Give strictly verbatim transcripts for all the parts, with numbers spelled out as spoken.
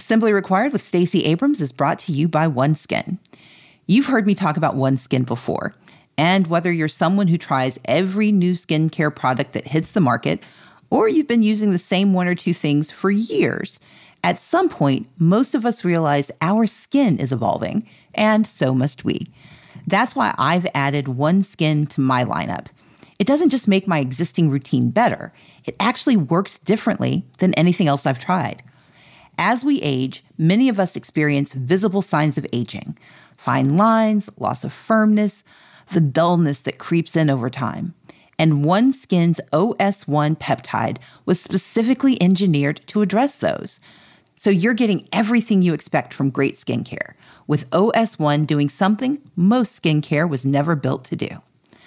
Assembly Required with Stacey Abrams is brought to you by OneSkin. You've heard me talk about OneSkin before, and whether you're someone who tries every new skincare product that hits the market, or you've been using the same one or two things for years, at some point, most of us realize our skin is evolving, and so must we. That's why I've added OneSkin to my lineup. It doesn't just make my existing routine better, it actually works differently than anything else I've tried. As we age, many of us experience visible signs of aging. Fine lines, loss of firmness, the dullness that creeps in over time. And OneSkin's O S one peptide was specifically engineered to address those. So you're getting everything you expect from great skincare, with O S one doing something most skincare was never built to do.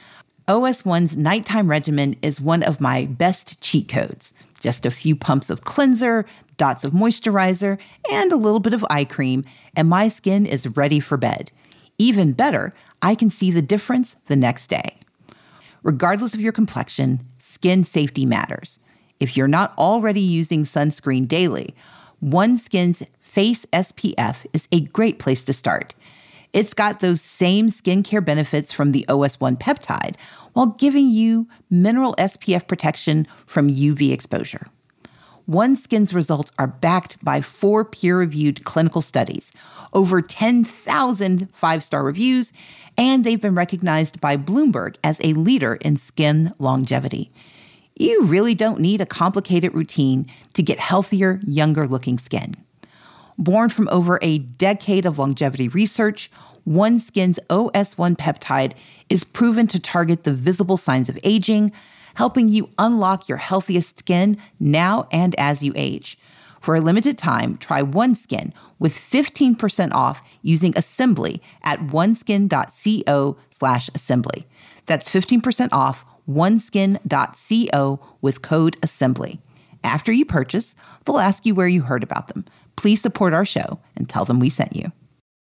O S one's nighttime regimen is one of my best cheat codes. Just a few pumps of cleanser, dots of moisturizer, and a little bit of eye cream, and my skin is ready for bed. Even better, I can see the difference the next day. Regardless of your complexion, skin safety matters. If you're not already using sunscreen daily, OneSkin's Face S P F is a great place to start. It's got those same skincare benefits from the O S one peptide while giving you mineral S P F protection from U V exposure. OneSkin's results are backed by four peer-reviewed clinical studies, over ten thousand five-star reviews, and they've been recognized by Bloomberg as a leader in skin longevity. You really don't need a complicated routine to get healthier, younger-looking skin. Born from over a decade of longevity research, OneSkin's O S one peptide is proven to target the visible signs of aging, helping you unlock your healthiest skin now and as you age. For a limited time, try OneSkin with fifteen percent off using Assembly at oneskin.co slash assembly. That's fifteen percent off oneskin.co with code assembly. After you purchase, they'll ask you where you heard about them. Please support our show and tell them we sent you.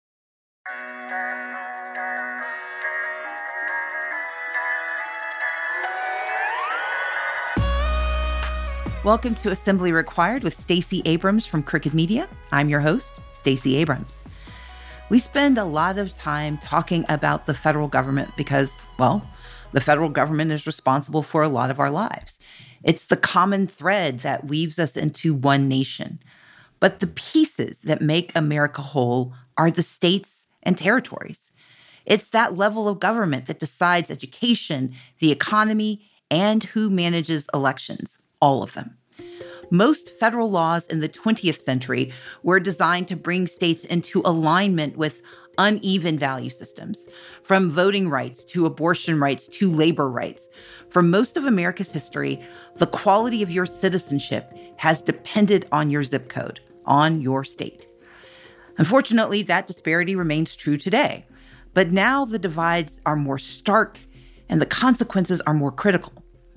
Welcome to Assembly Required with Stacey Abrams from Crooked Media. I'm your host, Stacey Abrams. We spend a lot of time talking about the federal government because, well, the federal government is responsible for a lot of our lives. It's the common thread that weaves us into one nation. But the pieces that make America whole are the states and territories. It's that level of government that decides education, the economy, and who manages elections, all of them. Most federal laws in the twentieth century were designed to bring states into alignment with uneven value systems, from voting rights to abortion rights to labor rights. For most of America's history, the quality of your citizenship has depended on your zip code, on your state. Unfortunately, that disparity remains true today. But now the divides are more stark and the consequences are more critical.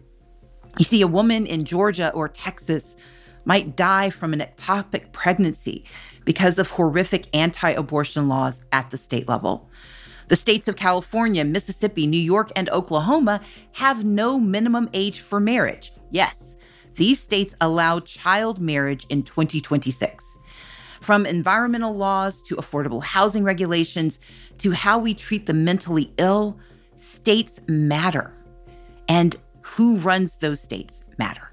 You see, a woman in Georgia or Texas might die from an ectopic pregnancy because of horrific anti-abortion laws at the state level. The states of California, Mississippi, New York, and Oklahoma have no minimum age for marriage. Yes, these states allow child marriage in twenty twenty-six. From environmental laws to affordable housing regulations to how we treat the mentally ill, states matter. And who runs those states matter.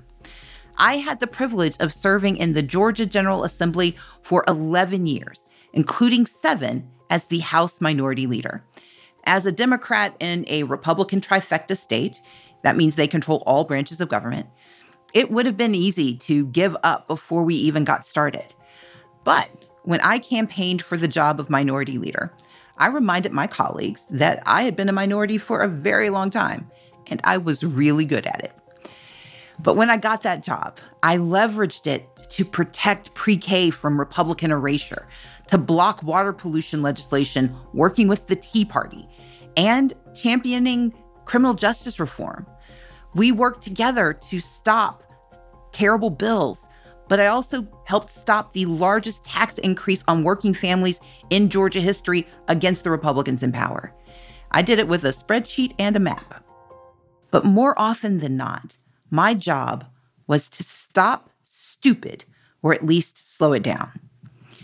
I had the privilege of serving in the Georgia General Assembly for eleven years, including seven as the House Minority Leader. As a Democrat in a Republican trifecta state, that means they control all branches of government, it would have been easy to give up before we even got started. But when I campaigned for the job of Minority Leader, I reminded my colleagues that I had been a minority for a very long time, and I was really good at it. But when I got that job, I leveraged it to protect pre-K from Republican erasure, to block water pollution legislation working with the Tea Party, and championing criminal justice reform. We worked together to stop terrible bills, but I also helped stop the largest tax increase on working families in Georgia history against the Republicans in power. I did it with a spreadsheet and a map. But more often than not, my job was to stop stupid, or at least slow it down.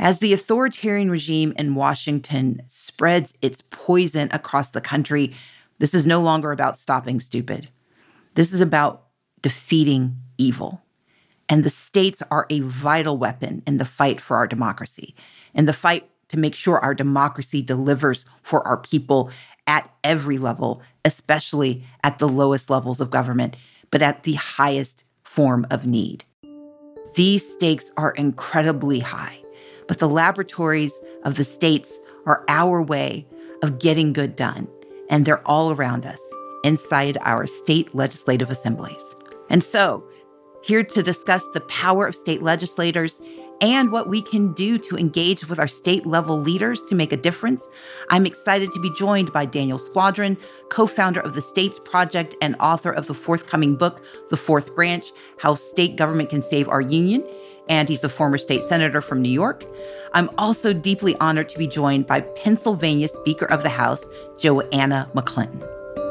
As the authoritarian regime in Washington spreads its poison across the country, this is no longer about stopping stupid. This is about defeating evil. And the states are a vital weapon in the fight for our democracy, in the fight to make sure our democracy delivers for our people at every level, especially at the lowest levels of government, but at the highest form of need. These stakes are incredibly high, but the laboratories of the states are our way of getting good done, and they're all around us, inside our state legislative assemblies. And so, here to discuss the power of state legislators and what we can do to engage with our state-level leaders to make a difference, I'm excited to be joined by Daniel Squadron, co-founder of the States Project and author of the forthcoming book, The Fourth Branch, How State Government Can Save Our Union, and he's a former state senator from New York. I'm also deeply honored to be joined by Pennsylvania Speaker of the House, Joanna McClinton.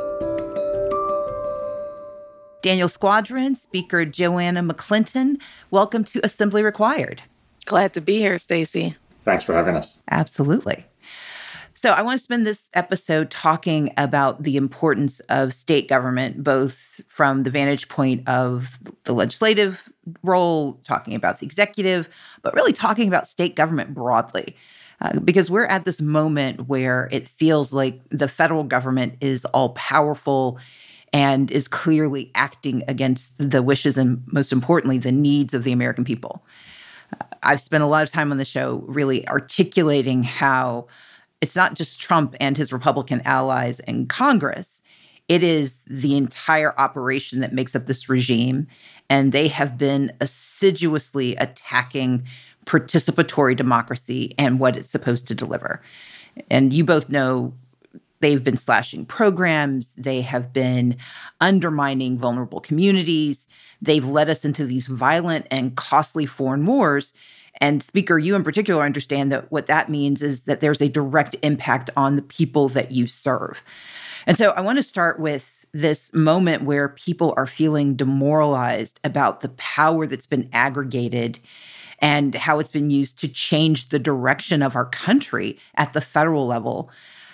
Daniel Squadron, Speaker Joanna McClinton, welcome to Assembly Required. Glad to be here, Stacey. Thanks for having us. Absolutely. So I want to spend this episode talking about the importance of state government, both from the vantage point of the legislative role, talking about the executive, but really talking about state government broadly. Uh, because we're at this moment where it feels like the federal government is all powerful and is clearly acting against the wishes and, most importantly, the needs of the American people. Uh, I've spent a lot of time on the show really articulating how it's not just Trump and his Republican allies in Congress. It is the entire operation that makes up this regime, and they have been assiduously attacking participatory democracy and what it's supposed to deliver. And you both know they've been slashing programs. They have been undermining vulnerable communities. They've led us into these violent and costly foreign wars. And Speaker, you in particular understand that what that means is that there's a direct impact on the people that you serve. And so I want to start with this moment where people are feeling demoralized about the power that's been aggregated and how it's been used to change the direction of our country at the federal level.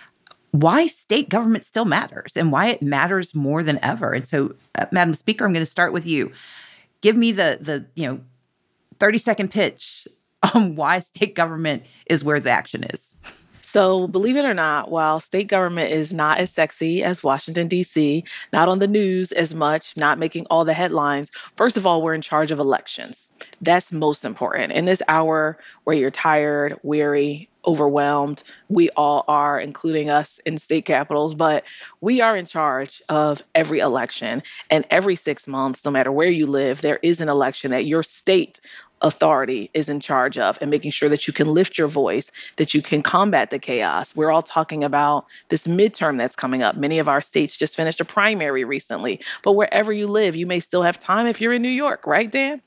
Why state government still matters and why it matters more than ever. And so, uh, Madam Speaker, I'm going to start with you. Give me the, the you know, thirty-second pitch on why state government is where the action is. So believe it or not, while state government is not as sexy as Washington, D C, not on the news as much, not making all the headlines, first of all, we're in charge of elections. That's most important. In this hour where you're tired, weary, overwhelmed, we all are, including us in state capitals, but we are in charge of every election. And every six months, no matter where you live, there is an election that your state authority is in charge of, and making sure that you can lift your voice, that you can combat the chaos. We're all talking about this midterm that's coming up. Many of our states just finished a primary recently, but wherever you live, you may still have time if you're in New York, right, Dan?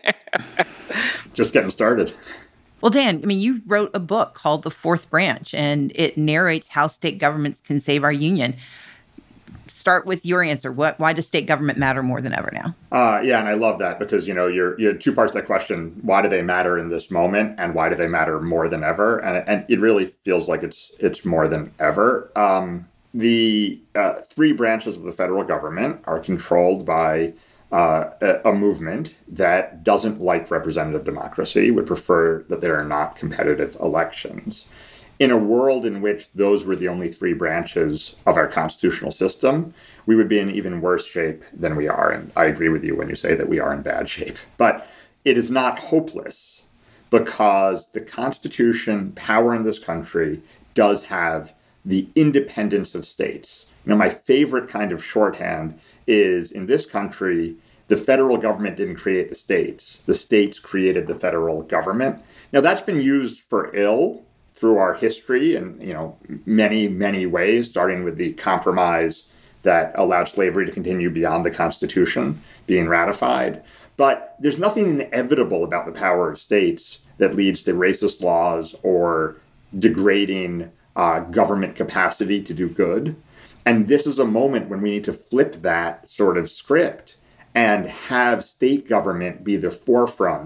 Just getting started. Well, Dan, I mean, you wrote a book called The Fourth Branch, and it narrates how state governments can save our union. Start with your answer. What? Why does state government matter more than ever now? Uh, yeah, and I love that because, you know, you're, you had two parts to that question. Why do they matter in this moment, and why do they matter more than ever? And, and it really feels like it's it's more than ever. Um, the uh, three branches of the federal government are controlled by uh, a, a movement that doesn't like representative democracy, would prefer that there are not competitive elections. In a world in which those were the only three branches of our constitutional system, we would be in even worse shape than we are. And I agree with you when you say that we are in bad shape. But it is not hopeless because the Constitution, power in this country, does have the independence of states. You know, my favorite kind of shorthand is in this country, the federal government didn't create the states. The states created the federal government. Now, that's been used for ill through our history in, you know, many, many ways, starting with the compromise that allowed slavery to continue beyond the Constitution being ratified. But there's nothing inevitable about the power of states that leads to racist laws or degrading uh, government capacity to do good. And this is a moment when we need to flip that sort of script and have state government be the forefront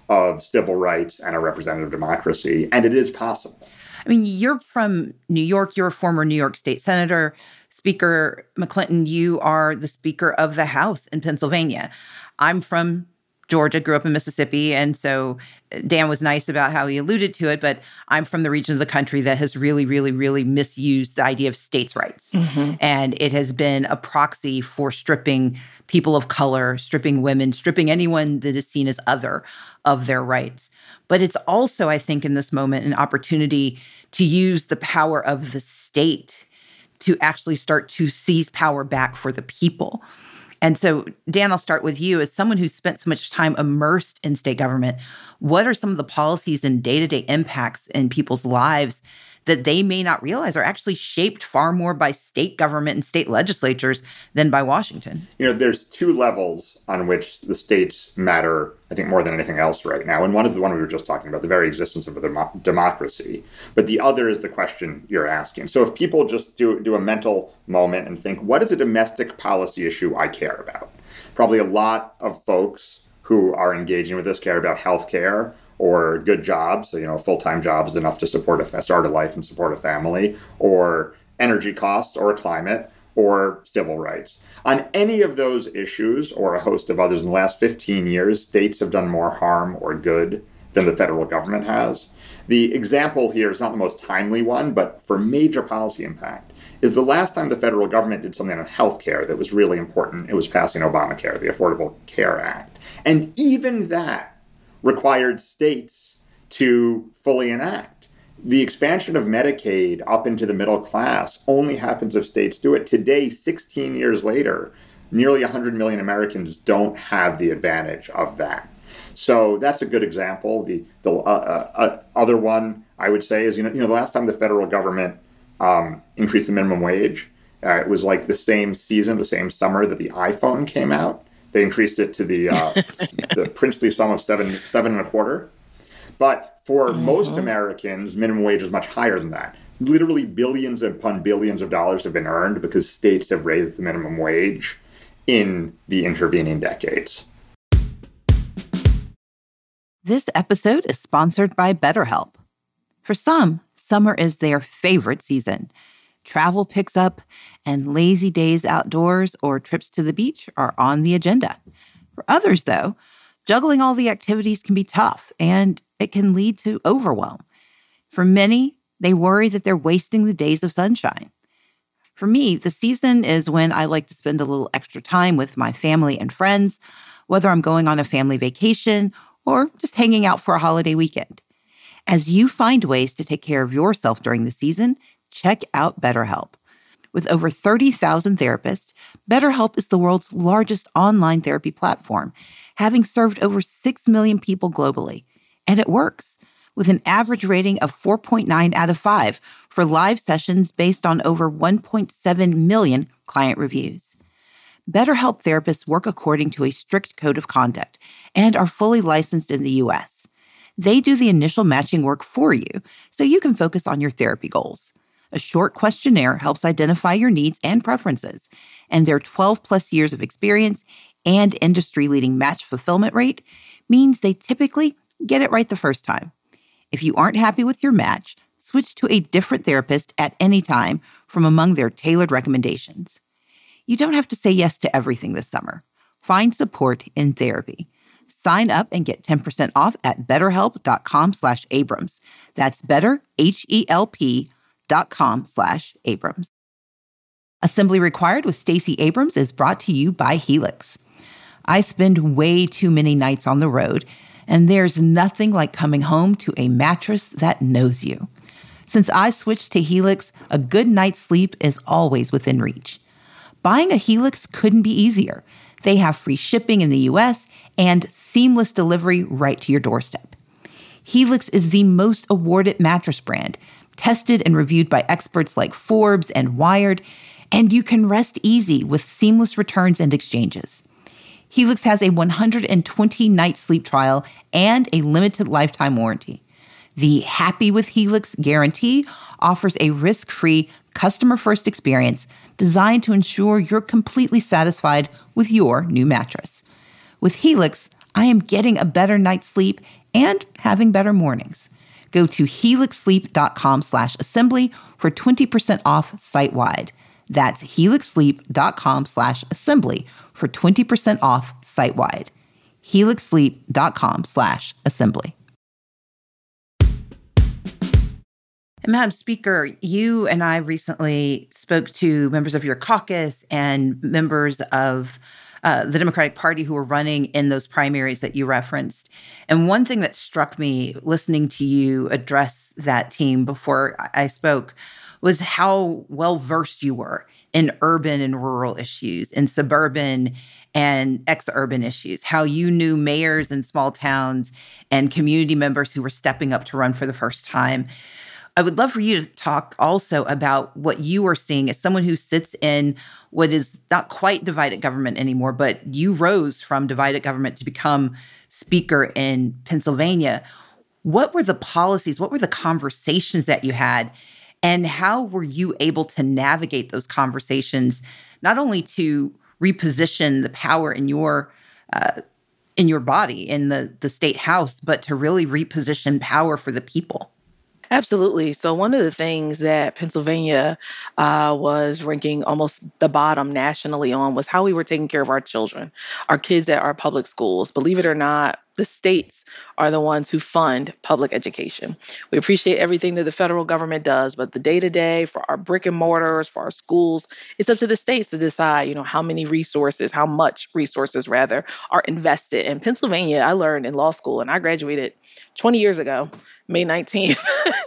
of civil rights and a representative democracy. And it is possible. I mean, you're from New York. You're a former New York State Senator. Speaker McClinton, you are the Speaker of the House in Pennsylvania. I'm from Georgia, grew up in Mississippi. And so Dan was nice about how he alluded to it, but I'm from the region of the country that has really, really, really misused the idea of states' rights. Mm-hmm. And it has been a proxy for stripping people of color, stripping women, stripping anyone that is seen as other of their rights. But it's also, I think, in this moment, an opportunity to use the power of the state to actually start to seize power back for the people. And so, Dan, I'll start with you. As someone who's spent so much time immersed in state government, what are some of the policies and day-to-day impacts in people's lives that they may not realize are actually shaped far more by state government and state legislatures than by Washington? You know, there's two levels on which the states matter, I think, more than anything else right now. And one is the one we were just talking about, the very existence of a dem- democracy. But the other is the question you're asking. So if people just do, do a mental moment and think, what is a domestic policy issue I care about? Probably a lot of folks who are engaging with this care about healthcare or good jobs. So, you know, a full-time job is enough to support a start a life and support a family, or energy costs, or climate, or civil rights. On any of those issues, or a host of others, in the last fifteen years, states have done more harm or good than the federal government has. The example here is not the most timely one, but for major policy impact, is the last time the federal government did something on healthcare that was really important, it was passing Obamacare, the Affordable Care Act. And even that required states to fully enact. The expansion of Medicaid up into the middle class only happens if states do it. Today, sixteen years later, nearly one hundred million Americans don't have the advantage of that. So that's a good example. The, the uh, uh, other one I would say is, you know, you know, the last time the federal government um, increased the minimum wage, uh, it was like the same season, the same summer that the iPhone came out. They increased it to the uh, the princely sum of seven seven and a quarter. But for mm-hmm. most Americans, minimum wage is much higher than that. Literally billions upon billions of dollars have been earned because states have raised the minimum wage in the intervening decades. This episode is sponsored by BetterHelp. For some, summer is their favorite season. Travel picks up, and lazy days outdoors or trips to the beach are on the agenda. For others, though, juggling all the activities can be tough, and it can lead to overwhelm. For many, they worry that they're wasting the days of sunshine. For me, the season is when I like to spend a little extra time with my family and friends, whether I'm going on a family vacation or just hanging out for a holiday weekend. As you find ways to take care of yourself during the season, check out BetterHelp. With over thirty thousand therapists, BetterHelp is the world's largest online therapy platform, having served over six million people globally. And it works, with an average rating of four point nine out of five for live sessions based on over one point seven million client reviews. BetterHelp therapists work according to a strict code of conduct and are fully licensed in the U S. They do the initial matching work for you, so you can focus on your therapy goals. A short questionnaire helps identify your needs and preferences, and their twelve plus years of experience and industry-leading match fulfillment rate means they typically get it right the first time. If you aren't happy with your match, switch to a different therapist at any time from among their tailored recommendations. You don't have to say yes to everything this summer. Find support in therapy. Sign up and get ten percent off at betterhelp.com slash Abrams. That's better, H E L P dot com slash Abrams. Assembly Required with Stacey Abrams is brought to you by Helix. I spend way too many nights on the road, and there's nothing like coming home to a mattress that knows you. Since I switched to Helix, a good night's sleep is always within reach. Buying a Helix couldn't be easier. They have free shipping in the U S and seamless delivery right to your doorstep. Helix is the most awarded mattress brand, tested and reviewed by experts like Forbes and Wired, and you can rest easy with seamless returns and exchanges. Helix has a one hundred twenty night sleep trial and a limited lifetime warranty. The Happy with Helix guarantee offers a risk-free, customer-first experience designed to ensure you're completely satisfied with your new mattress. With Helix, I am getting a better night's sleep and having better mornings. Go to helixsleep.com slash assembly for twenty percent off site-wide. That's helixsleep.com slash assembly for twenty percent off site-wide. helixsleep.com slash assembly. And Madam Speaker, you and I recently spoke to members of your caucus and members of uh, the Democratic Party who were running in those primaries that you referenced. And one thing that struck me listening to you address that team before I spoke was how well-versed you were in urban and rural issues, in suburban and ex-urban issues, how you knew mayors in small towns and community members who were stepping up to run for the first time. I would love for you to talk also about what you are seeing as someone who sits in what is not quite divided government anymore, but you rose from divided government to become speaker in Pennsylvania. What were the policies? What were the conversations that you had? And how were you able to navigate those conversations, not only to reposition the power in your uh, in your body, in the, the state house, but to really reposition power for the people? Absolutely. So one of the things that Pennsylvania uh, was ranking almost the bottom nationally on was how we were taking care of our children, our kids at our public schools. Believe it or not, the states are the ones who fund public education. We appreciate everything that the federal government does, but the day-to-day for our brick and mortars, for our schools, it's up to the states to decide, you know, how many resources, how much resources rather, are invested. In Pennsylvania, I learned in law school, and I graduated twenty years ago, May nineteenth.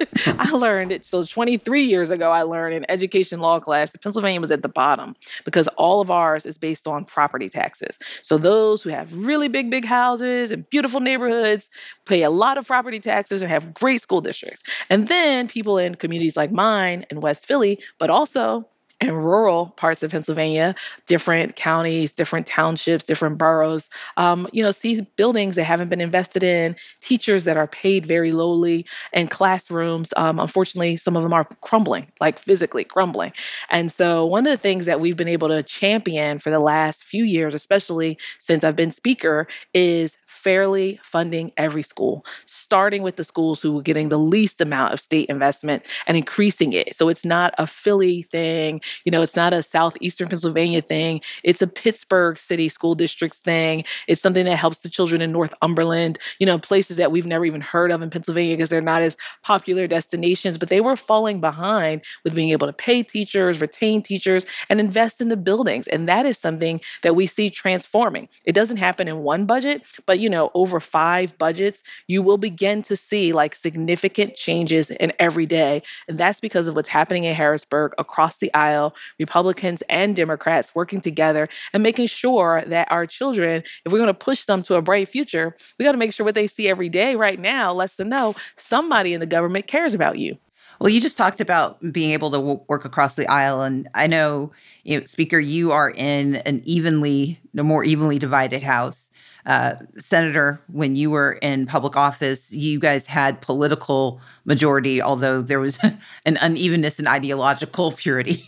I learned it. So twenty-three years ago, I learned in education law class that Pennsylvania was at the bottom because all of ours is based on property taxes. So those who have really big, big houses and beautiful neighborhoods pay a lot of property taxes and have great school districts. And then people in communities like mine in West Philly, but also in rural parts of Pennsylvania, different counties, different townships, different boroughs, um, you know, see buildings that haven't been invested in, teachers that are paid very lowly, and classrooms. Um, unfortunately, some of them are crumbling, like physically crumbling. And so one of the things that we've been able to champion for the last few years, especially since I've been speaker, is fairly funding every school, starting with the schools who are getting the least amount of state investment and increasing it. So it's not a Philly thing, you know, it's not a southeastern Pennsylvania thing. It's a Pittsburgh City School Districts thing. It's something that helps the children in Northumberland, you know, places that we've never even heard of in Pennsylvania because they're not as popular destinations, but they were falling behind with being able to pay teachers, retain teachers, and invest in the buildings. And that is something that we see transforming. It doesn't happen in one budget, but, you know, know, over five budgets, you will begin to see like significant changes in every day. And that's because of what's happening in Harrisburg across the aisle, Republicans and Democrats working together and making sure that our children, if we're going to push them to a bright future, we got to make sure what they see every day right now lets them know somebody in the government cares about you. Well, you just talked about being able to w- work across the aisle. And I know, you know, Speaker, you are in an evenly, a more evenly divided House. Uh, Senator, when you were in public office, you guys had political majority, although there was an unevenness in ideological purity.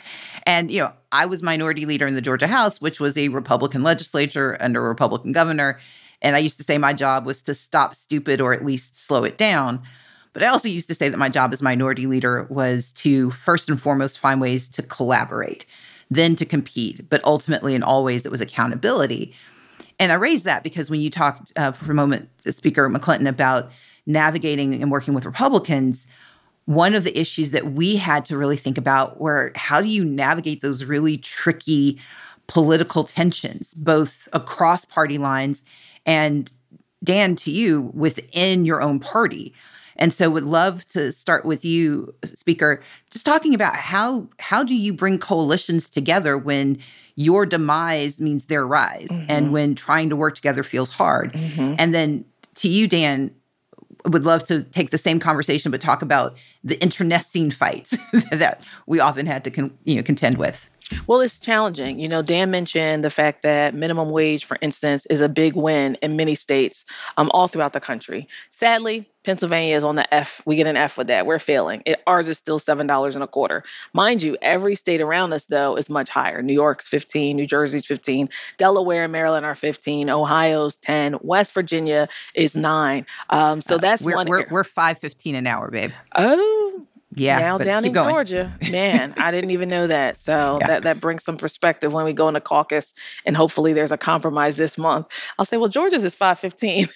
And, you know, I was minority leader in the Georgia House, which was a Republican legislature under a Republican governor. And I used to say my job was to stop stupid or at least slow it down. But I also used to say that my job as minority leader was to first and foremost find ways to collaborate, then to compete. But ultimately, and always, it was accountability. And I raised that because when you talked uh, for a moment, Speaker McClinton, about navigating and working with Republicans, one of the issues that we had to really think about were how do you navigate those really tricky political tensions, both across party lines and, Dan, to you, within your own party. And so would love to start with you, Speaker, just talking about how how do you bring coalitions together when your demise means their rise mm-hmm. and when trying to work together feels hard. Mm-hmm. And then to you, Dan, would love to take the same conversation, but talk about the internecine fights that we often had to con- you know, contend with. Well, it's challenging. You know, Dan mentioned the fact that minimum wage, for instance, is a big win in many states, um, all throughout the country. Sadly, Pennsylvania is on the F. We get an F with that. We're failing. It, ours is still seven dollars and a quarter. Mind you, every state around us, though, is much higher. New York's fifteen, New Jersey's fifteen, Delaware and Maryland are fifteen, Ohio's ten, West Virginia is nine. Um, so Uh, that's we're one we're area. we're five fifteen an hour, babe. Oh, Yeah, now but down keep in going. Georgia, man, I didn't even know that. So Yeah. that that brings some perspective when we go into caucus, and hopefully there's a compromise this month. I'll say, well, Georgia's is five fifteen.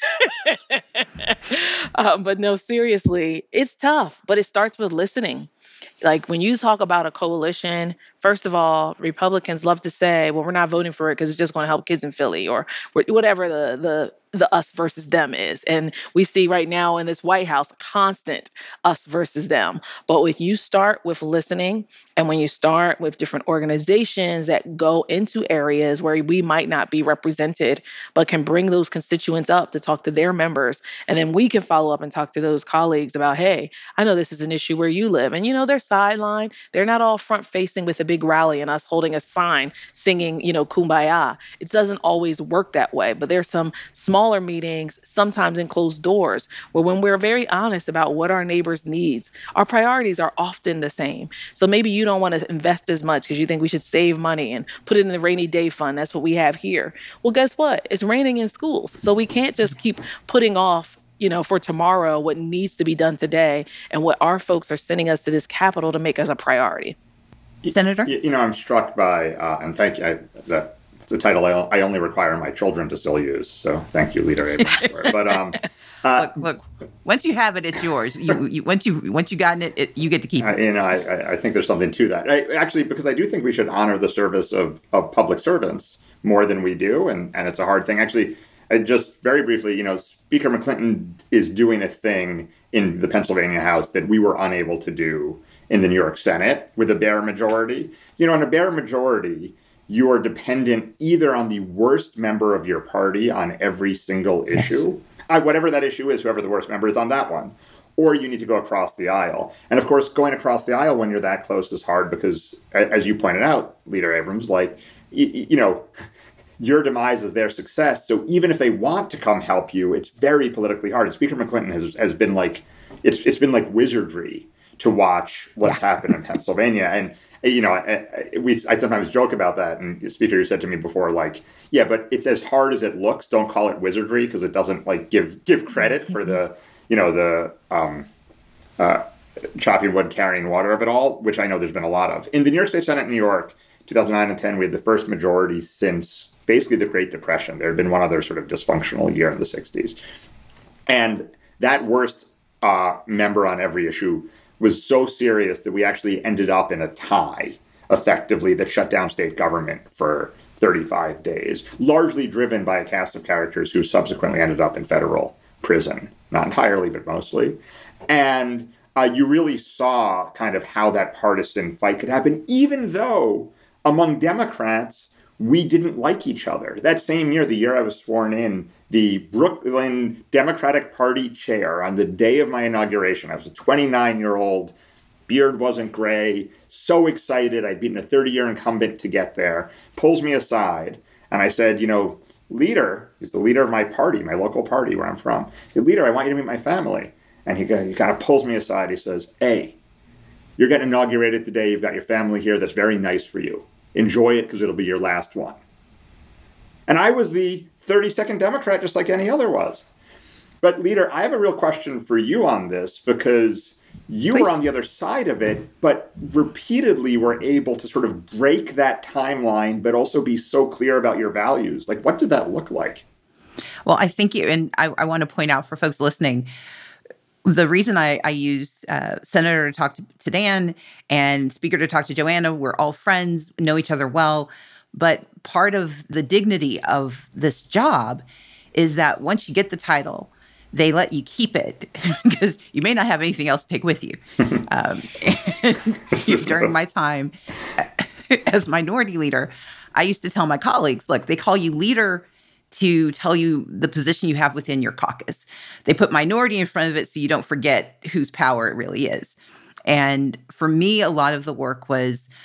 um, but no, seriously, it's tough. But it starts with listening. Like when you talk about a coalition, first of all, Republicans love to say, well, we're not voting for it because it's just going to help kids in Philly or wh- whatever the the the us versus them is. And we see right now in this White House constant us versus them. But when you start with listening and when you start with different organizations that go into areas where we might not be represented, but can bring those constituents up to talk to their members, and then we can follow up and talk to those colleagues about, hey, I know this is an issue where you live. And, you know, they're sidelined. They're not all front facing with a big rally and us holding a sign singing, you know, Kumbaya. It doesn't always work that way. But there's some smaller meetings, sometimes in closed doors, where when we're very honest about what our neighbors' needs, our priorities are often the same. So maybe you don't want to invest as much because you think we should save money and put it in the rainy day fund. That's what we have here. Well, guess what? It's raining in schools. So we can't just keep putting off, you know, for tomorrow, what needs to be done today and what our folks are sending us to this Capitol to make us a priority. Senator? You, you know, I'm struck by, uh, and thank you, I, that the title I, I only require my children to still use. So thank you, Leader Abrams, for it. But um, uh, look, look, once you have it, it's yours. You, you once you once you gotten it, it, you get to keep it. Uh, you know, I, I think there's something to that. I, actually, because I do think we should honor the service of, of public servants more than we do, and, and it's a hard thing. Actually, I just very briefly, you know, Speaker McClinton is doing a thing in the Pennsylvania House that we were unable to do in the New York Senate with a bare majority. You know, in a bare majority, you are dependent either on the worst member of your party on every single issue, yes. uh, whatever that issue is, whoever the worst member is on that one, or you need to go across the aisle. And of course, going across the aisle when you're that close is hard because, as you pointed out, Leader Abrams, like, you, you know, your demise is their success. So even if they want to come help you, it's very politically hard. And Speaker McClinton has has been like, it's it's been like wizardry to watch what's yeah. happened in Pennsylvania. And, you know, I, I, we I sometimes joke about that. And the speaker you said to me before, like, yeah, but it's as hard as it looks. Don't call it wizardry because it doesn't like give give credit for the, you know, the um, uh, chopping wood, carrying water of it all, which I know there's been a lot of. In the New York State Senate in New York, two thousand nine and ten, we had the first majority since basically the Great Depression. There had been one other sort of dysfunctional year in the sixties. And that worst uh, member on every issue was so serious that we actually ended up in a tie, effectively, that shut down state government for thirty-five days, largely driven by a cast of characters who subsequently ended up in federal prison. Not entirely, but mostly. And uh, you really saw kind of how that partisan fight could happen, even though among Democrats, we didn't like each other. That same year, the year I was sworn in, the Brooklyn Democratic Party chair, on the day of my inauguration, I was a twenty-nine-year-old, beard wasn't gray, so excited, I'd beaten a thirty-year incumbent to get there, pulls me aside, and I said, you know, leader, he's the leader of my party, my local party where I'm from. I said, leader, I want you to meet my family. And he, he kind of pulls me aside. He says, hey, you're getting inaugurated today. You've got your family here. That's very nice for you. Enjoy it because it'll be your last one. And I was the thirty-second Democrat, just like any other was. But leader, I have a real question for you on this because you Please. were on the other side of it, but repeatedly were able to sort of break that timeline, but also be so clear about your values. Like, what did that look like? Well, I think you, and I, I want to point out for folks listening, the reason I, I use uh, Senator to talk to, to Dan and Speaker to talk to Joanna, we're all friends, know each other well. But part of the dignity of this job is that once you get the title, they let you keep it because you may not have anything else to take with you. um, and during my time as minority leader, I used to tell my colleagues, look, they call you leader to tell you the position you have within your caucus. They put minority in front of it so you don't forget whose power it really is. And for me, a lot of the work was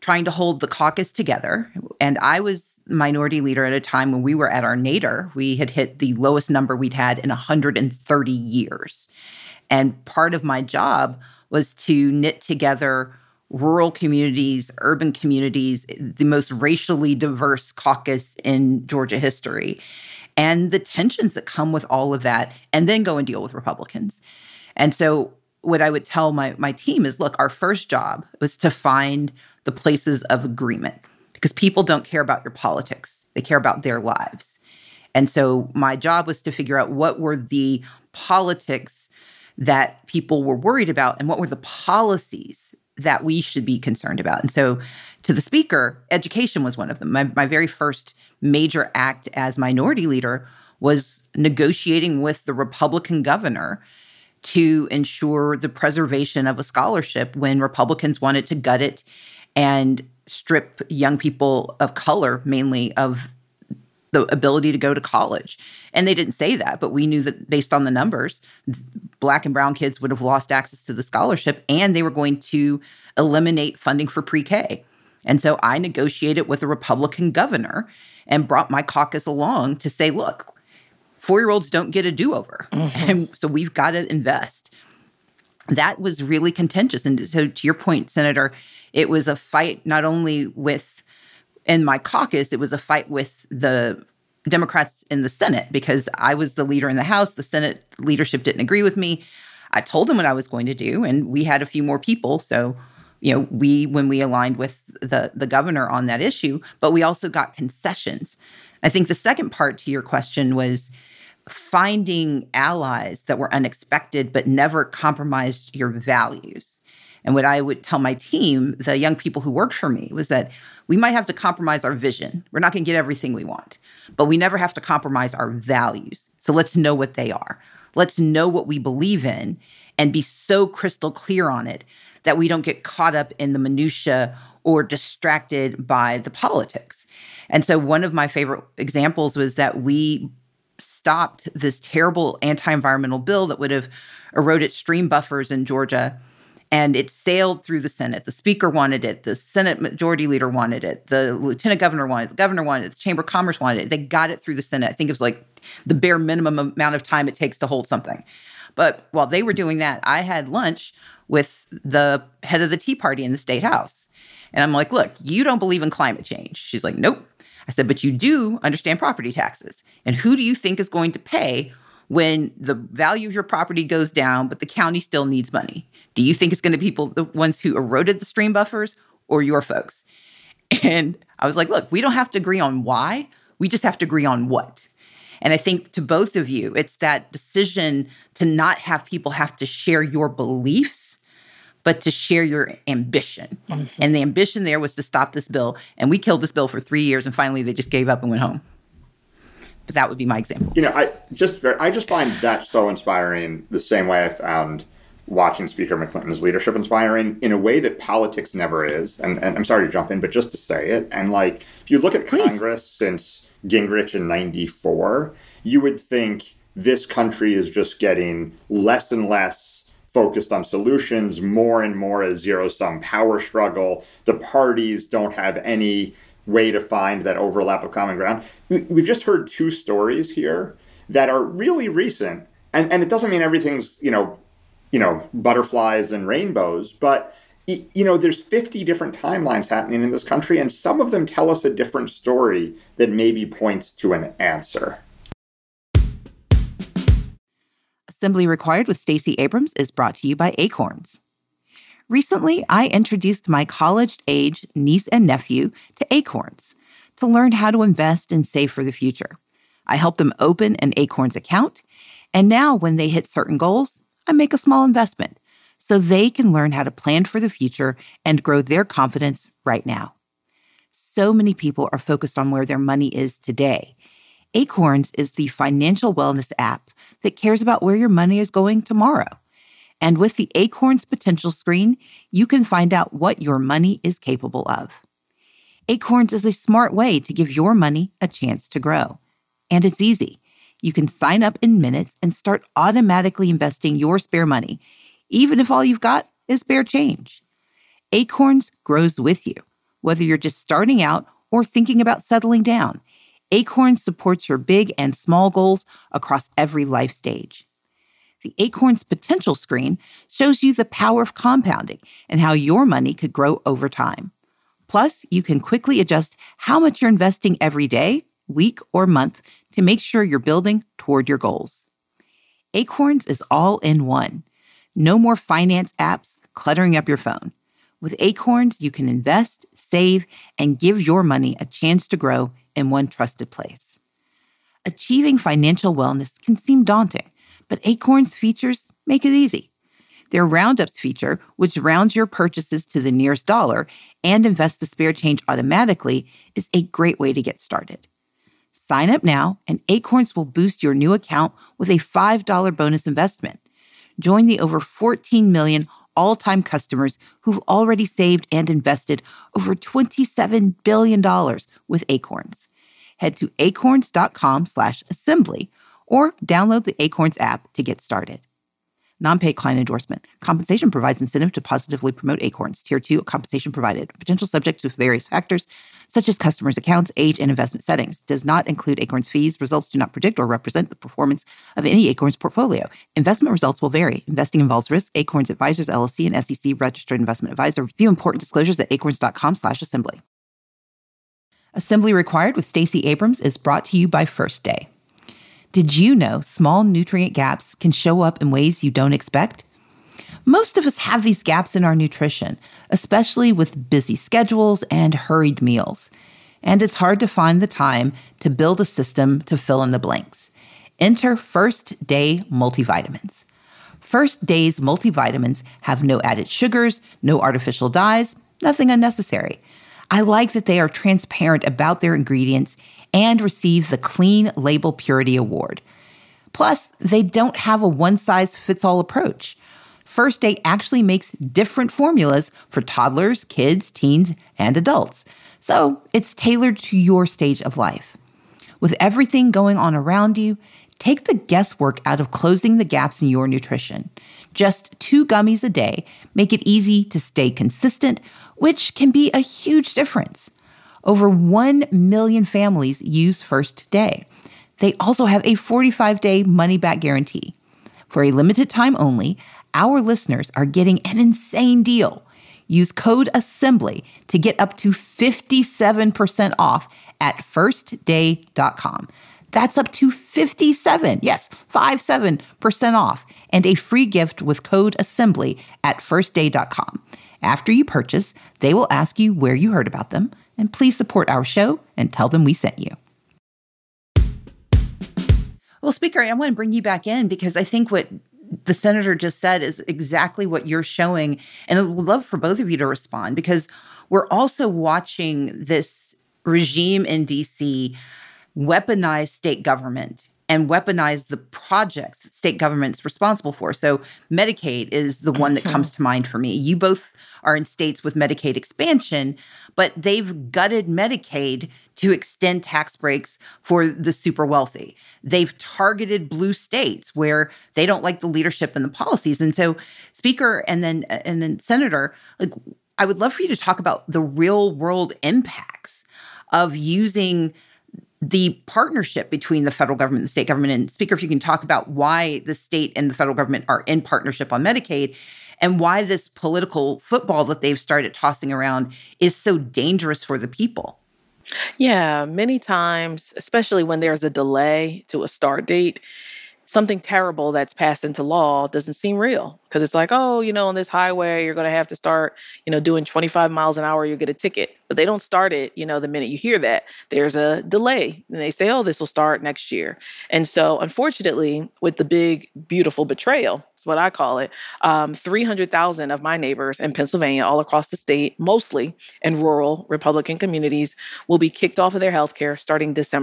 trying to hold the caucus together. And I was minority leader at a time when we were at our nadir. We had hit the lowest number we'd had in one hundred thirty years. And part of my job was to knit together rural communities, urban communities, the most racially diverse caucus in Georgia history, and the tensions that come with all of that, and then go and deal with Republicans. And so what I would tell my, my team is, look, our first job was to find the places of agreement, because people don't care about your politics. They care about their lives. And so my job was to figure out what were the politics that people were worried about and what were the policies that we should be concerned about. And so to the speaker, education was one of them. My, my very first major act as minority leader was negotiating with the Republican governor to ensure the preservation of a scholarship when Republicans wanted to gut it and strip young people of color, mainly, of the ability to go to college. And they didn't say that, but we knew that based on the numbers, Black and brown kids would have lost access to the scholarship, and they were going to eliminate funding for pre-K. And so I negotiated with a Republican governor and brought my caucus along to say, look, four-year-olds don't get a do-over. Mm-hmm. And so we've got to invest. That was really contentious. And so to your point, Senator, it was a fight not only with, in my caucus, it was a fight with the Democrats in the Senate, because I was the leader in the House. The Senate leadership didn't agree with me. I told them what I was going to do, and we had a few more people. So, you know, we, when we aligned with the, the governor on that issue, but we also got concessions. I think the second part to your question was finding allies that were unexpected but never compromised your values. And what I would tell my team, the young people who worked for me, was that we might have to compromise our vision. We're not going to get everything we want, but we never have to compromise our values. So let's know what they are. Let's know what we believe in and be so crystal clear on it that we don't get caught up in the minutia or distracted by the politics. And so one of my favorite examples was that we stopped this terrible anti-environmental bill that would have eroded stream buffers in Georgia. And it sailed through the Senate. The speaker wanted it. The Senate majority leader wanted it. The lieutenant governor wanted it. The governor wanted it. The Chamber of Commerce wanted it. They got it through the Senate. I think it was like the bare minimum amount of time it takes to hold something. But while they were doing that, I had lunch with the head of the Tea Party in the State House. And I'm like, look, you don't believe in climate change. She's like, nope. I said, but you do understand property taxes. And who do you think is going to pay when the value of your property goes down, but the county still needs money? Do you think it's going to be people, the ones who eroded the stream buffers, or your folks? And I was like, look, we don't have to agree on why. We just have to agree on what. And I think to both of you, it's that decision to not have people have to share your beliefs, but to share your ambition. Mm-hmm. And the ambition there was to stop this bill. And we killed this bill for three years. And finally, they just gave up and went home. But that would be my example. You know, I just I just find that so inspiring, the same way I found watching Speaker McClinton's leadership inspiring, in a way that politics never is. And, and I'm sorry to jump in, but just to say it. And like, if you look at Please. Congress since Gingrich in ninety-four, you would think this country is just getting less and less focused on solutions, more and more a zero-sum power struggle. The parties don't have any way to find that overlap of common ground. We, we've just heard two stories here that are really recent. And, and it doesn't mean everything's, you know, you know, butterflies and rainbows, but, you know, there's fifty different timelines happening in this country, and some of them tell us a different story that maybe points to an answer. Assembly Required with Stacey Abrams is brought to you by Acorns. Recently, I introduced my college-age niece and nephew to Acorns to learn how to invest and save for the future. I help them open an Acorns account, and now when they hit certain goals, I make a small investment so they can learn how to plan for the future and grow their confidence right now. So many people are focused on where their money is today. Acorns is the financial wellness app that cares about where your money is going tomorrow. And with the Acorns Potential Screen, you can find out what your money is capable of. Acorns is a smart way to give your money a chance to grow. And it's easy. You can sign up in minutes and start automatically investing your spare money, even if all you've got is spare change. Acorns grows with you, Whether you're just starting out or thinking about settling down, Acorns supports your big and small goals across every life stage. The Acorns Potential Screen shows you the power of compounding and how your money could grow over time. Plus, you can quickly adjust how much you're investing every day, week, or month to make sure you're building toward your goals. Acorns is all in one. No more finance apps cluttering up your phone. With Acorns, you can invest, save, and give your money a chance to grow in one trusted place. Achieving financial wellness can seem daunting, but Acorns features make it easy. Their Roundups feature, which rounds your purchases to the nearest dollar and invests the spare change automatically, is a great way to get started. Sign up now, and Acorns will boost your new account with a five dollars bonus investment. Join the over fourteen million all-time customers who've already saved and invested over twenty-seven billion dollars with Acorns. Head to acorns.com slash assembly or download the Acorns app to get started. Non-paid client endorsement. Compensation provides incentive to positively promote Acorns. Tier two, compensation provided. Potential subject to various factors, such as customers' accounts, age, and investment settings. Does not include Acorns fees. Results do not predict or represent the performance of any Acorns portfolio. Investment results will vary. Investing involves risk. Acorns Advisors, L L C, and S E C registered investment advisor. View important disclosures at acorns.com slash assembly. Assembly Required with Stacey Abrams is brought to you by First Day. Did you know small nutrient gaps can show up in ways you don't expect? Most of us have these gaps in our nutrition, especially with busy schedules and hurried meals. And it's hard to find the time to build a system to fill in the blanks. Enter First Day multivitamins. First Day's multivitamins have no added sugars, no artificial dyes, nothing unnecessary. I like that they are transparent about their ingredients and receive the Clean Label Purity Award. Plus, they don't have a one-size-fits-all approach. First Day actually makes different formulas for toddlers, kids, teens, and adults. So it's tailored to your stage of life. With everything going on around you, take the guesswork out of closing the gaps in your nutrition. Just two gummies a day make it easy to stay consistent, which can be a huge difference. Over one million families use First Day. They also have a forty-five day money-back guarantee. For a limited time only, our listeners are getting an insane deal. Use code ASSEMBLY to get up to fifty-seven percent off at first day dot com. That's up to fifty-seven, yes, fifty-seven percent off, and a free gift with code ASSEMBLY at first day dot com. After you purchase, they will ask you where you heard about them, and please support our show and tell them we sent you. Well, Speaker, I want to bring you back in because I think what the senator just said is exactly what you're showing. And I would love for both of you to respond because we're also watching this regime in D C weaponize state government and weaponize the projects that state government's responsible for. So Medicaid is the one that comes to mind for me. You both are in states with Medicaid expansion, but they've gutted Medicaid to extend tax breaks for the super wealthy. They've targeted blue states where they don't like the leadership and the policies. And so, Speaker and then and then Senator, like I would love for you to talk about the real world impacts of using the partnership between the federal government and the state government. And Speaker, if you can talk about why the state and the federal government are in partnership on Medicaid and why this political football that they've started tossing around is so dangerous for the people. Yeah, many times, especially when there's a delay to a start date, something terrible that's passed into law doesn't seem real because it's like, oh, you know, on this highway, you're going to have to start, you know, doing twenty-five miles an hour, you get a ticket. But they don't start it, you know, the minute you hear that. There's a delay. And they say, oh, this will start next year. And so, unfortunately, with the big, beautiful betrayal, that's what I call it, um, three hundred thousand of my neighbors in Pennsylvania, all across the state, mostly in rural Republican communities, will be kicked off of their health care starting December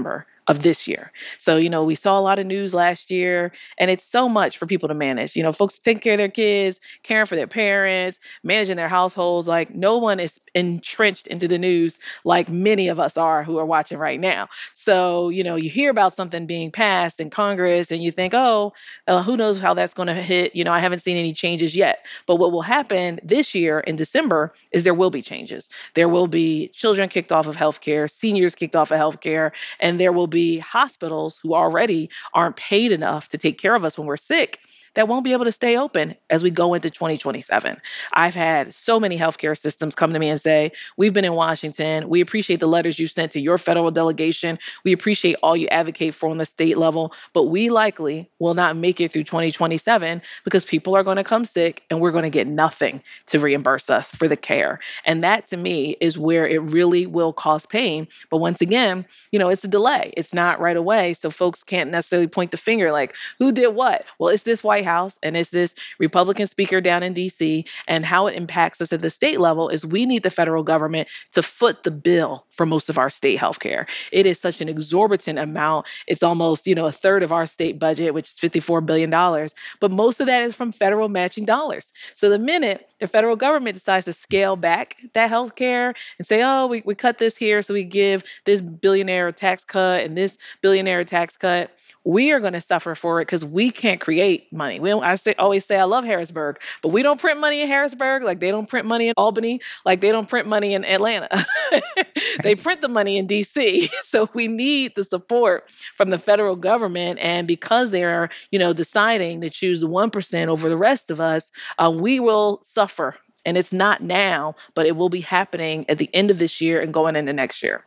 of this year. So, you know, we saw a lot of news last year, and it's so much for people to manage. You know, folks taking care of their kids, caring for their parents, managing their households. Like, no one is entrenched into the news like many of us are who are watching right now. So, you know, you hear about something being passed in Congress and you think, oh, uh, who knows how that's going to hit? You know, I haven't seen any changes yet. But what will happen this year in December is there will be changes. There will be children kicked off of healthcare, seniors kicked off of healthcare, and there will be hospitals who already aren't paid enough to take care of us when we're sick that won't be able to stay open as we go into twenty twenty-seven. I've had so many healthcare systems come to me and say, we've been in Washington. We appreciate the letters you sent to your federal delegation. We appreciate all you advocate for on the state level, but we likely will not make it through twenty twenty-seven because people are going to come sick and we're going to get nothing to reimburse us for the care. And that to me is where it really will cause pain. But once again, you know, it's a delay. It's not right away. So folks can't necessarily point the finger like, who did what? Well, it's this White House and it's this Republican speaker down in D C, and how it impacts us at the state level is we need the federal government to foot the bill for most of our state healthcare. It is such an exorbitant amount. It's almost, you know, a third of our state budget, which is fifty-four billion dollars. But most of that is from federal matching dollars. So the minute the federal government decides to scale back that healthcare and say, oh, we, we cut this here so we give this billionaire tax cut and this billionaire tax cut, we are going to suffer for it because we can't create money. We don't, I say, always say I love Harrisburg, but we don't print money in Harrisburg like they don't print money in Albany, like they don't print money in Atlanta. They print the money in D C. So we need the support from the federal government. And because they're, you know, deciding to choose the one percent over the rest of us, uh, we will suffer. And it's not now, but it will be happening at the end of this year and going into next year.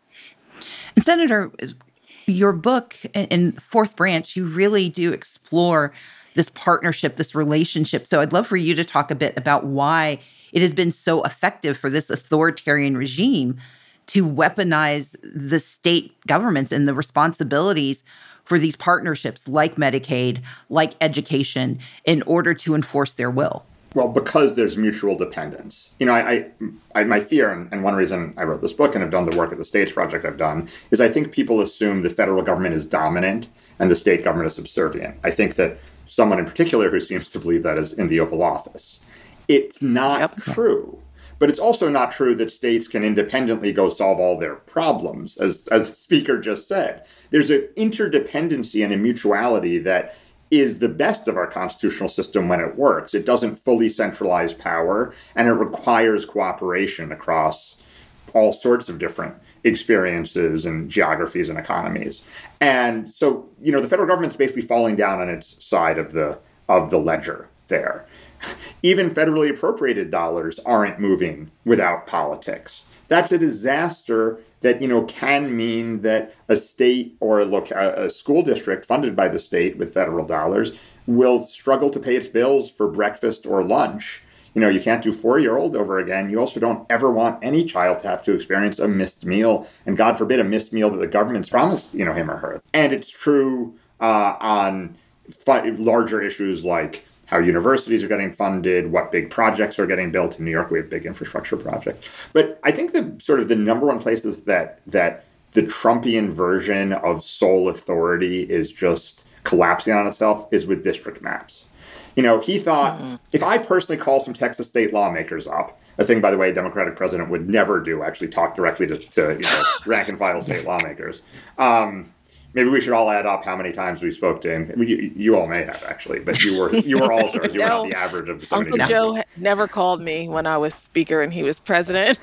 And Senator, your book in Fourth Branch, you really do explore this partnership, this relationship. So I'd love for you to talk a bit about why it has been so effective for this authoritarian regime to weaponize the state governments and the responsibilities for these partnerships like Medicaid, like education, in order to enforce their will. Well, because there's mutual dependence. You know, I, I, I my fear, and, and one reason I wrote this book and have done the work at the States Project I've done, is I think people assume the federal government is dominant and the state government is subservient. I think that someone in particular who seems to believe that is in the Oval Office. It's not yep. true. But it's also not true that states can independently go solve all their problems, as, as the speaker just said. There's an interdependency and a mutuality that is the best of our constitutional system when it works. It doesn't fully centralize power, and it requires cooperation across all sorts of different experiences and geographies and economies. And so, you know, the federal government's basically falling down on its side of the of the ledger there. Even federally appropriated dollars aren't moving without politics. That's a disaster that, you know, can mean that a state or a, local, a school district funded by the state with federal dollars will struggle to pay its bills for breakfast or lunch. You know, you can't do four-year-old over again. You also don't ever want any child to have to experience a missed meal, and God forbid a missed meal that the government's promised, you know, him or her. And it's true uh, on fu- larger issues like how universities are getting funded, what big projects are getting built. In New York, we have big infrastructure projects. But I think the sort of the number one places that that the Trumpian version of sole authority is just collapsing on itself is with district maps. You know, he thought, mm-hmm. if I personally call some Texas state lawmakers up, a thing, by the way, a Democratic president would never do, actually talk directly to, to you know, rank and file state lawmakers. Um, Maybe we should all add up how many times we spoke to him. You, you all may have, actually, but you were you were all stars. You no, were not the average of the Uncle Joe people. Never called me when I was speaker and he was president.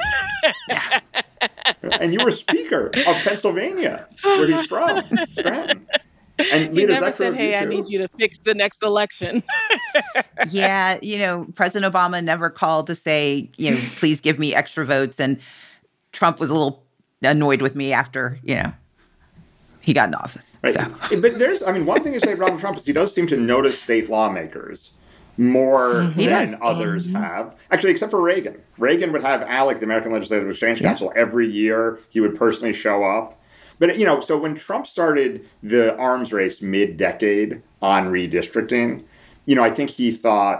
And you were speaker of Pennsylvania, where he's from, Scranton. And he never said, hey, I need you to fix the next election. Yeah, you know, President Obama never called to say, you know, please give me extra votes. And Trump was a little annoyed with me after, you know, he got in office. Right. So. But there's, I mean, one thing to say about Donald Trump is he does seem to notice state lawmakers more mm-hmm. than others mm-hmm. have. Actually, except for Reagan. Reagan would have ALEC, the American Legislative Exchange Council, yeah. every year. He would personally show up. But, you know, so when Trump started the arms race mid-decade on redistricting, you know, I think he thought,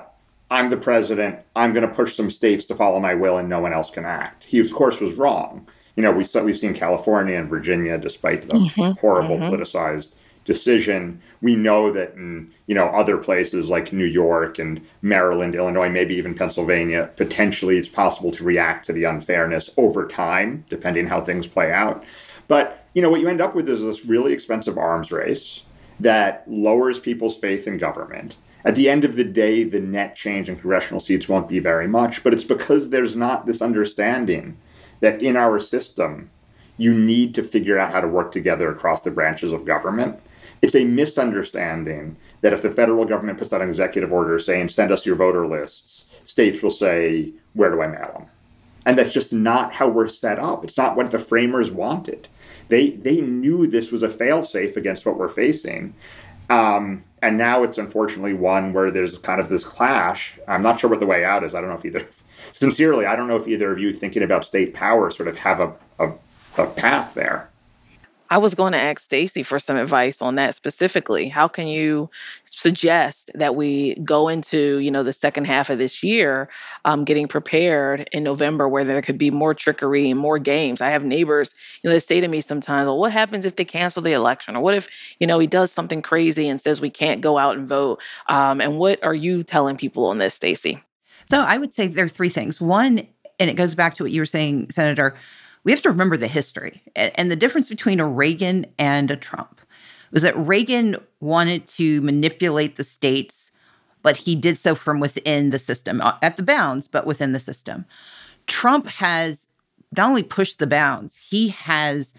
I'm the president, I'm going to push some states to follow my will and no one else can act. He, of course, was wrong. You know, we saw, we've seen California and Virginia, despite the mm-hmm, horrible mm-hmm. politicized decision. We know that in, you know, other places like New York and Maryland, Illinois, maybe even Pennsylvania, potentially it's possible to react to the unfairness over time, depending how things play out. But, you know, what you end up with is this really expensive arms race that lowers people's faith in government. At the end of the day, the net change in congressional seats won't be very much, but it's because there's not this understanding that in our system, you need to figure out how to work together across the branches of government. It's a misunderstanding that if the federal government puts out an executive order saying, send us your voter lists, states will say, where do I mail them? And that's just not how we're set up. It's not what the framers wanted. They they knew this was a fail-safe against what we're facing. Um, and now it's unfortunately one where there's kind of this clash. I'm not sure what the way out is. I don't know if either, sincerely, I don't know if either of you thinking about state power sort of have a, a, a path there. I was going to ask Stacey for some advice on that specifically. How can you suggest that we go into, you know, the second half of this year, um, getting prepared in November where there could be more trickery and more games? I have neighbors, you know, they say to me sometimes, well, what happens if they cancel the election? Or what if, you know, he does something crazy and says we can't go out and vote? Um, and what are you telling people on this, Stacey? So I would say there are three things. One, and it goes back to what you were saying, Senator, we have to remember the history. And the difference between a Reagan and a Trump was that Reagan wanted to manipulate the states, but he did so from within the system, at the bounds, but within the system. Trump has not only pushed the bounds, he has,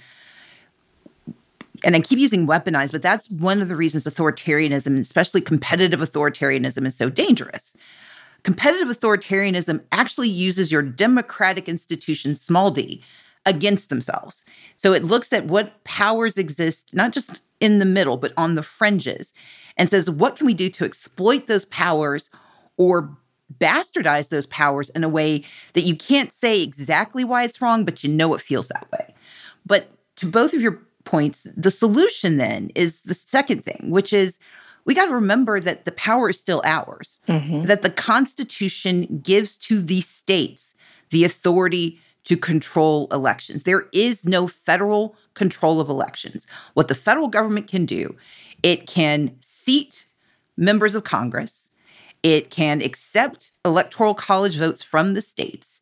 and I keep using weaponized, but that's one of the reasons authoritarianism, especially competitive authoritarianism, is so dangerous. Competitive authoritarianism actually uses your democratic institutions, small d, against themselves. So it looks at what powers exist, not just in the middle, but on the fringes, and says, what can we do to exploit those powers or bastardize those powers in a way that you can't say exactly why it's wrong, but you know it feels that way. But to both of your points, the solution then is the second thing, which is we got to remember that the power is still ours, mm-hmm. that the Constitution gives to the states the authority to control elections. There is no federal control of elections. What the federal government can do, it can seat members of Congress, it can accept electoral college votes from the states,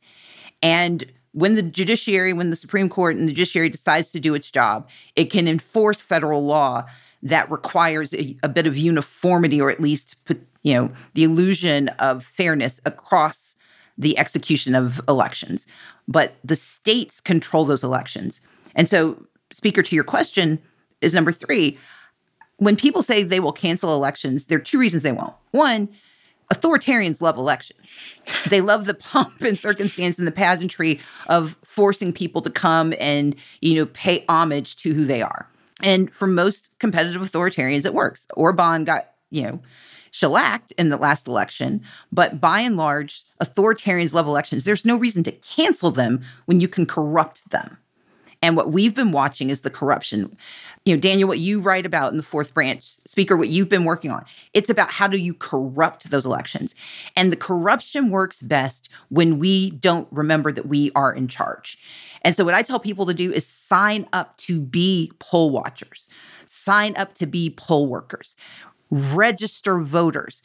and when the judiciary, when the Supreme Court and the judiciary decides to do its job, it can enforce federal law that requires a, a bit of uniformity, or at least put, you know, the illusion of fairness across the execution of elections. But the states control those elections. And so, Speaker, to your question is number three, when people say they will cancel elections, there are two reasons they won't. One, authoritarians love elections. They love the pomp and circumstance and the pageantry of forcing people to come and, you know, pay homage to who they are. And for most competitive authoritarians, it works. Orban got, you know, shellacked in the last election, but by and large, authoritarians love elections. There's no reason to cancel them when you can corrupt them. And what we've been watching is the corruption. You know, Daniel, what you write about in the Fourth Branch, Speaker, what you've been working on, it's about how do you corrupt those elections. And the corruption works best when we don't remember that we are in charge. And so what I tell people to do is sign up to be poll watchers, sign up to be poll workers, register voters.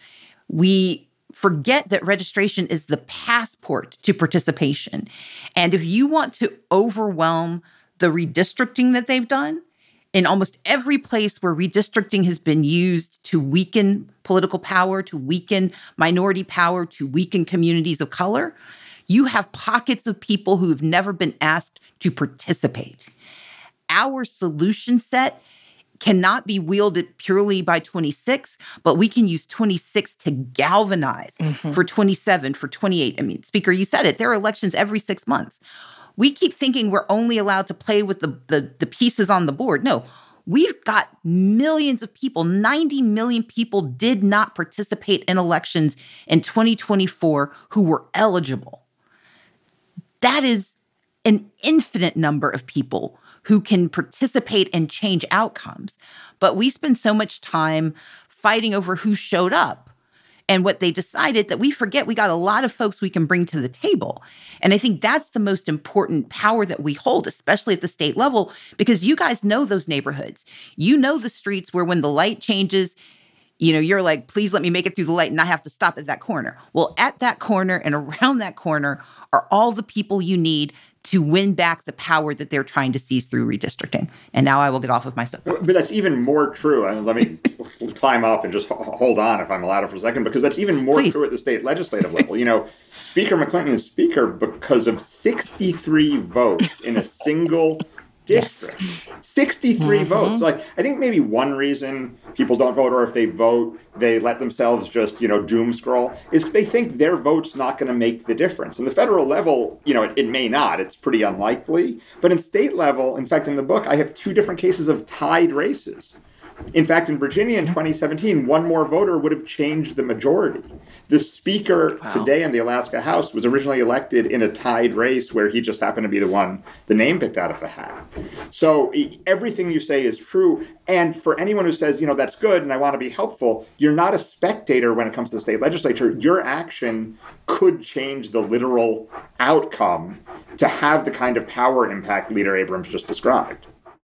We forget that registration is the passport to participation. And if you want to overwhelm the redistricting that they've done, in almost every place where redistricting has been used to weaken political power, to weaken minority power, to weaken communities of color, you have pockets of people who have never been asked to participate. Our solution set cannot be wielded purely by twenty-six, but we can use twenty-six to galvanize mm-hmm. for twenty-seven, for twenty-eight. I mean, Speaker, you said it. There are elections every six months. We keep thinking we're only allowed to play with the, the, the pieces on the board. No, we've got millions of people. ninety million people did not participate in elections in twenty twenty-four who were eligible. That is an infinite number of people who can participate and change outcomes. But we spend so much time fighting over who showed up And what they decided that we forget we got a lot of folks we can bring to the table. And I think that's the most important power that we hold, especially at the state level, because you guys know those neighborhoods. You know the streets where when the light changes, you know, you're like, please let me make it through the light and I have to stop at that corner. Well, at that corner and around that corner are all the people you need to win back the power that they're trying to seize through redistricting. And now I will get off of my soapbox. But that's even more true. And let me climb up and just hold on, if I'm allowed for a second, because that's even more Please. true at the state legislative level. You know, Speaker McClinton is Speaker because of sixty-three votes in a single district. Yes. sixty-three mm-hmm. votes. Like, I think maybe one reason people don't vote, or if they vote, they let themselves just, you know, doom scroll, is they think their vote's not going to make the difference. In the federal level, you know, it, it may not. It's pretty unlikely. But in state level, in fact, in the book, I have two different cases of tied races. In fact, in Virginia in twenty seventeen, one more voter would have changed the majority. The speaker wow. today in the Alaska House was originally elected in a tied race where he just happened to be the one, the name picked out of the hat. So everything you say is true. And for anyone who says, you know, that's good and I want to be helpful, you're not a spectator when it comes to the state legislature. Your action could change the literal outcome to have the kind of power impact Leader Abrams just described.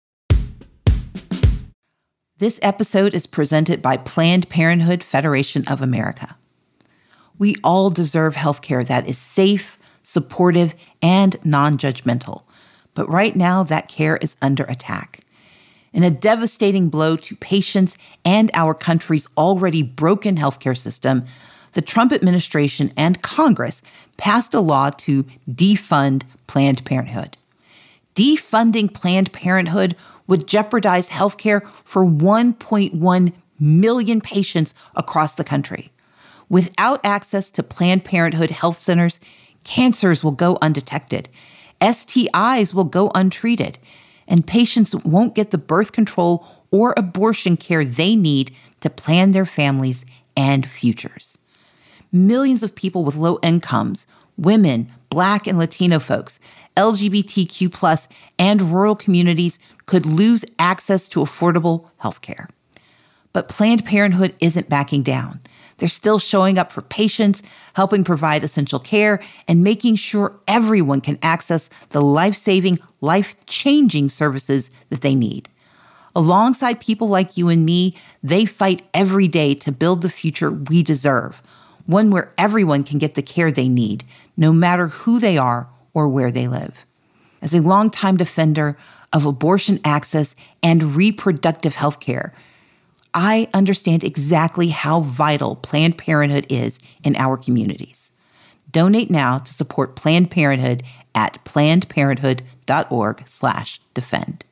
This episode is presented by Planned Parenthood Federation of America. We all deserve healthcare that is safe, supportive, and non-judgmental. But right now, that care is under attack. In a devastating blow to patients and our country's already broken healthcare system, the Trump administration and Congress passed a law to defund Planned Parenthood. Defunding Planned Parenthood would jeopardize healthcare for one point one million patients across the country. Without access to Planned Parenthood health centers, cancers will go undetected, S T Is will go untreated, and patients won't get the birth control or abortion care they need to plan their families and futures. Millions of people with low incomes, women, Black and Latino folks, L G B T Q plus, and rural communities could lose access to affordable health care. But Planned Parenthood isn't backing down. They're still showing up for patients, helping provide essential care, and making sure everyone can access the life-saving, life-changing services that they need. Alongside people like you and me, they fight every day to build the future we deserve, one where everyone can get the care they need, no matter who they are or where they live. As a longtime defender of abortion access and reproductive health care, I understand exactly how vital Planned Parenthood is in our communities. Donate now to support Planned Parenthood at plannedparenthood.org slash defend.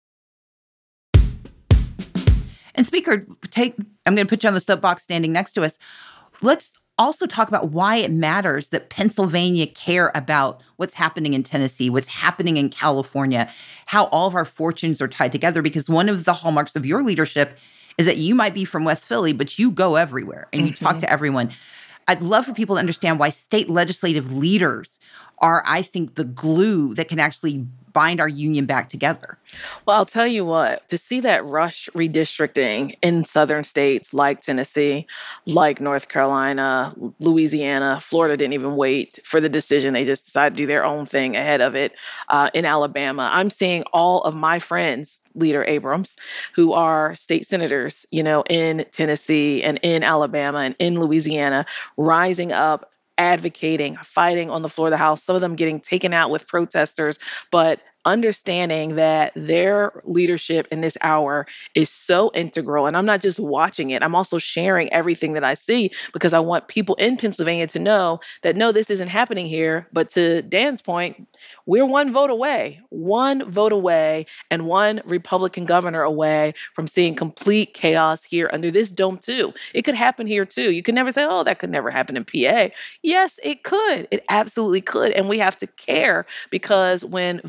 And Speaker, take, I'm going to put you on the soapbox standing next to us. Let's also talk about why it matters that Pennsylvania care about what's happening in Tennessee, what's happening in California, how all of our fortunes are tied together. Because one of the hallmarks of your leadership is that you might be from West Philly, but you go everywhere and you mm-hmm. talk to everyone. I'd love for people to understand why state legislative leaders are, I think, the glue that can actually bind our union back together. Well, I'll tell you what, to see that rush redistricting in southern states like Tennessee, like North Carolina, Louisiana, Florida didn't even wait for the decision. They just decided to do their own thing ahead of it. Uh, in Alabama, I'm seeing all of my friends, Leader Abrams, who are state senators, you know, in Tennessee and in Alabama and in Louisiana, rising up, advocating, fighting on the floor of the House, some of them getting taken out with protesters, but understanding that their leadership in this hour is so integral. And I'm not just watching it, I'm also sharing everything that I see because I want people in Pennsylvania to know that, no, this isn't happening here. But to Dan's point, we're one vote away, one vote away and one Republican governor away from seeing complete chaos here under this dome too. It could happen here too. You can never say, oh, that could never happen in P A. Yes, it could. It absolutely could. And we have to care because when votes are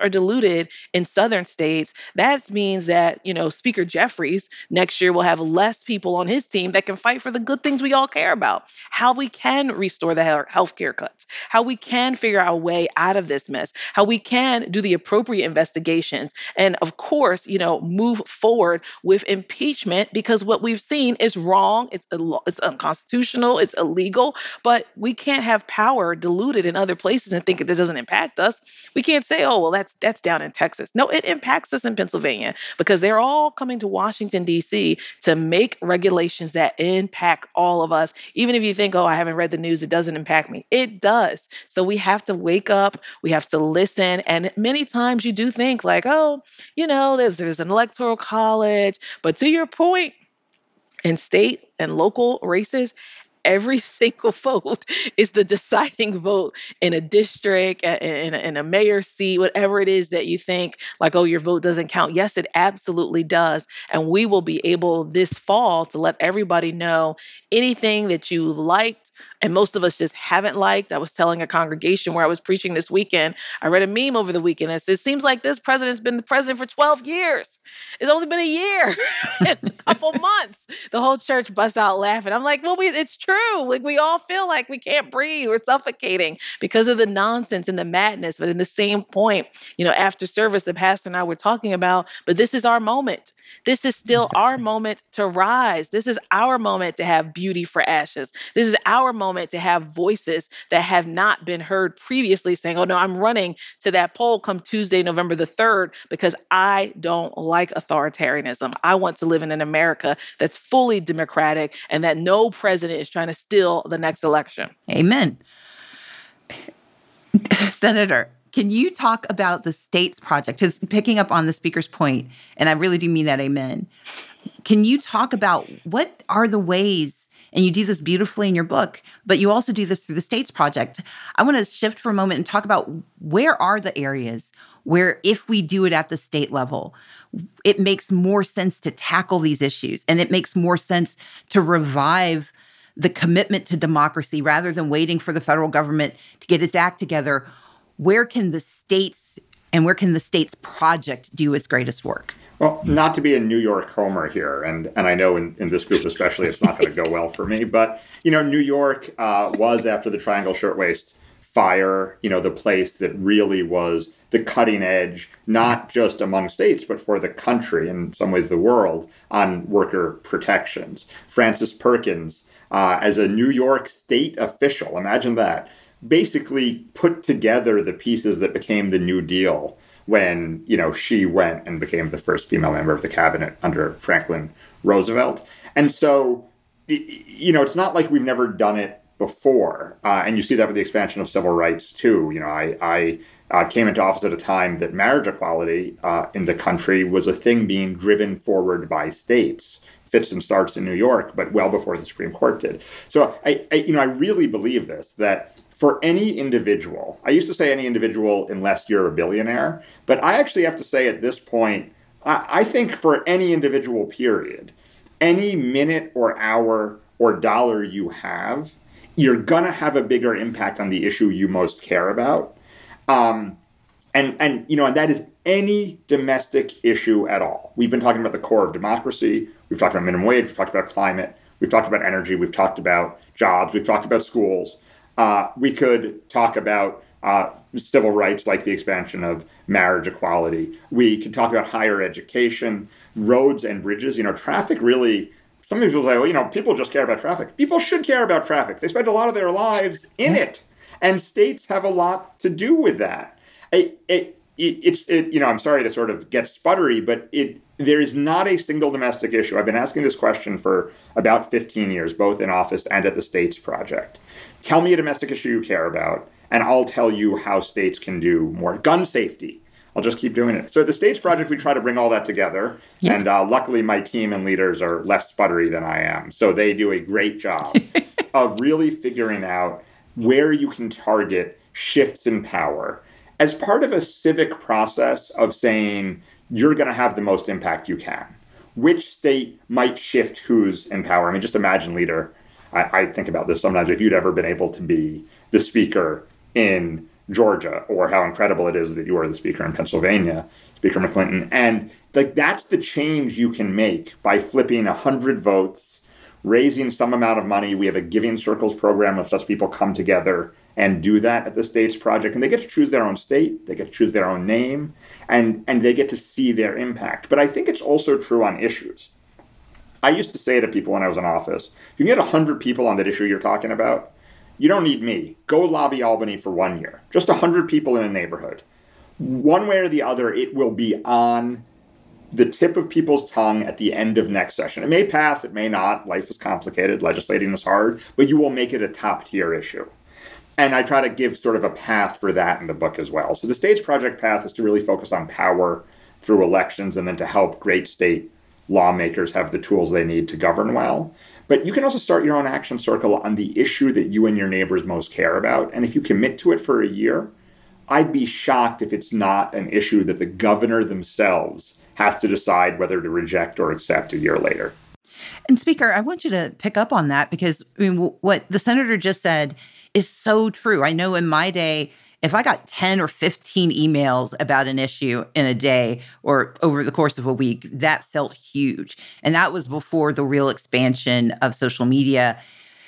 are diluted in southern states, that means that, you know, Speaker Jeffries next year will have less people on his team that can fight for the good things we all care about. How we can restore the health care cuts, how we can figure out a way out of this mess, how we can do the appropriate investigations, and of course, you know, move forward with impeachment, because what we've seen is wrong, it's Ill- it's unconstitutional, it's illegal, but we can't have power diluted in other places and think it doesn't impact us. We can't say, oh, well, that's that's down in Texas. No, it impacts us in Pennsylvania, because they're all coming to Washington, D C to make regulations that impact all of us. Even if you think, oh, I haven't read the news, it doesn't impact me. It does. So we have to wake up, we have to listen. And many times you do think like, oh, you know, there's there's an electoral college. But to your point, in state and local races, every single vote is the deciding vote in a district, in a, in a mayor's seat, whatever it is that you think like, oh, your vote doesn't count. Yes, it absolutely does. And we will be able this fall to let everybody know anything that you liked and most of us just haven't liked. I was telling a congregation where I was preaching this weekend, I read a meme over the weekend that says, it seems like this president's been the president for twelve years. It's only been a year. It's a couple months. The whole church busts out laughing. I'm like, well, we, it's true. Like, we all feel like we can't breathe. We're suffocating because of the nonsense and the madness. But in the same point, you know, after service, the pastor and I were talking about, but this is our moment. This is still exactly. our moment to rise. This is our moment to have beauty for ashes. This is our moment to have voices that have not been heard previously saying, oh, no, I'm running to that poll come Tuesday, November the third, because I don't like authoritarianism. I want to live in an America that's fully democratic and that no president is trying to steal the next election. Amen. Senator, can you talk about the states project? Because picking up on the speaker's point, and I really do mean that, amen. Can you talk about what are the ways, and you do this beautifully in your book, but you also do this through the states project. I want to shift for a moment and talk about where are the areas where if we do it at the state level, it makes more sense to tackle these issues, and it makes more sense to revive the commitment to democracy rather than waiting for the federal government to get its act together. Where can the states and where can the states project do its greatest work? Well, not to be a New York homer here, and, and I know in, in this group especially it's not going to go well for me, but, you know, New York uh, was, after the Triangle Shirtwaist fire, you know, the place that really was the cutting edge, not just among states, but for the country, in some ways the world, on worker protections. Frances Perkins, uh, as a New York state official, imagine that, basically put together the pieces that became the New Deal when, you know, she went and became the first female member of the cabinet under Franklin Roosevelt. And so, you know, it's not like we've never done it before. Uh, and you see that with the expansion of civil rights, too. You know, I, I uh, came into office at a time that marriage equality uh, in the country was a thing being driven forward by states. Fits and starts in New York, but well before the Supreme Court did. So, I, I you know, I really believe this, that for any individual, I used to say any individual unless you're a billionaire, but I actually have to say at this point, I, I think for any individual period, any minute or hour or dollar you have, you're going to have a bigger impact on the issue you most care about. Um, and, and, you know, and that is any domestic issue at all. We've been talking about the core of democracy. We've talked about minimum wage. We've talked about climate. We've talked about energy. We've talked about jobs. We've talked about schools. Uh, we could talk about uh, civil rights, like the expansion of marriage equality. We could talk about higher education, roads and bridges. You know, traffic really, some people say, well, you know, people just care about traffic. People should care about traffic. They spend a lot of their lives in it. And states have a lot to do with that. It, it, it, it's, it, you know, I'm sorry to sort of get sputtery, but it, there is not a single domestic issue. I've been asking this question for about fifteen years, both in office and at the States Project. Tell me a domestic issue you care about, and I'll tell you how states can do more. Gun safety. I'll just keep doing it. So at the States Project, we try to bring all that together. Yeah. And uh, luckily, my team and leaders are less sputtery than I am. So they do a great job of really figuring out where you can target shifts in power as part of a civic process of saying, you're going to have the most impact you can. Which state might shift who's in power? I mean, just imagine, leader, I, I think about this sometimes, if you'd ever been able to be the speaker in Georgia, or how incredible it is that you are the speaker in Pennsylvania, Speaker McClinton. And like that's the change you can make by flipping one hundred votes, raising some amount of money. We have a Giving Circles program which lets people come together and do that at the States Project. And they get to choose their own state, they get to choose their own name, and, and they get to see their impact. But I think it's also true on issues. I used to say to people when I was in office, if you can get one hundred people on that issue you're talking about, you don't need me. Go lobby Albany for one year. Just one hundred people in a neighborhood. One way or the other, it will be on the tip of people's tongue at the end of next session. It may pass, it may not. Life is complicated, legislating is hard, but you will make it a top tier issue. And I try to give sort of a path for that in the book as well. So the States Project path is to really focus on power through elections and then to help great state lawmakers have the tools they need to govern well. But you can also start your own action circle on the issue that you and your neighbors most care about. And if you commit to it for a year, I'd be shocked if it's not an issue that the governor themselves has to decide whether to reject or accept a year later. And Speaker, I want you to pick up on that because I mean, w- what the senator just said is so true. I know in my day, if I got ten or fifteen emails about an issue in a day or over the course of a week, that felt huge. And that was before the real expansion of social media.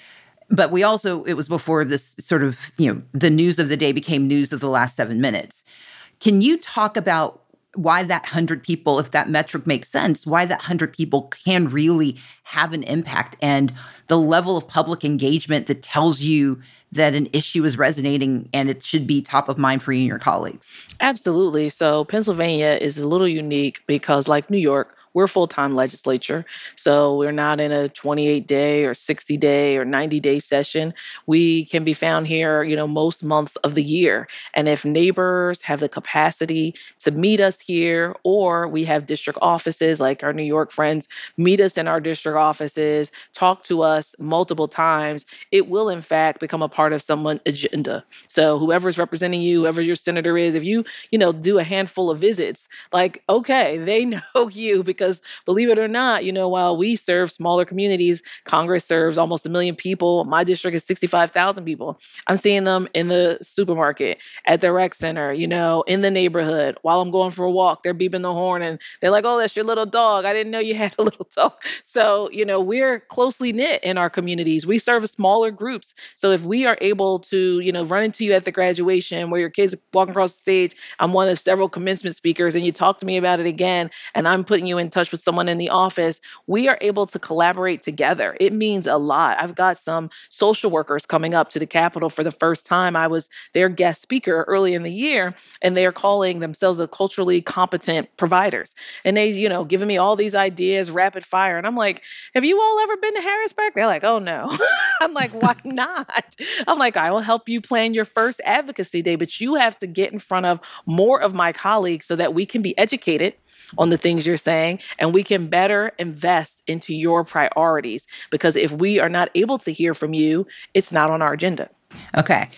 But we also, it was before this sort of, you know, the news of the day became news of the last seven minutes. Can you talk about why that one hundred people, if that metric makes sense, why that one hundred people can really have an impact and the level of public engagement that tells you that an issue is resonating and it should be top of mind for you and your colleagues? Absolutely. So Pennsylvania is a little unique because, like New York, we're a full-time legislature. So we're not in a twenty-eight day or sixty day or ninety day session. We can be found here, you know, most months of the year. And if neighbors have the capacity to meet us here, or we have district offices like our New York friends meet us in our district offices, talk to us multiple times, it will in fact become a part of someone's agenda. So whoever's representing you, whoever your senator is, if you, you know, do a handful of visits, like, okay, they know you because believe it or not, you know, while we serve smaller communities, Congress serves almost a million people. My district is sixty-five thousand people. I'm seeing them in the supermarket, at the rec center, you know, in the neighborhood. While I'm going for a walk, they're beeping the horn and they're like, oh, that's your little dog. I didn't know you had a little dog. So, you know, we're closely knit in our communities. We serve smaller groups. So if we are able to, you know, run into you at the graduation where your kids are walking across the stage, I'm one of several commencement speakers, and you talk to me about it again, and I'm putting you in touch with someone in the office, we are able to collaborate together. It means a lot. I've got some social workers coming up to the Capitol for the first time. I was their guest speaker early in the year, and they're calling themselves a culturally competent providers. And they, you know, giving me all these ideas, rapid fire. And I'm like, have you all ever been to Harrisburg? They're like, oh no. I'm like, why not? I'm like, I will help you plan your first advocacy day, but you have to get in front of more of my colleagues so that we can be educated on the things you're saying, and we can better invest into your priorities. Because if we are not able to hear from you, it's not on our agenda. Okay.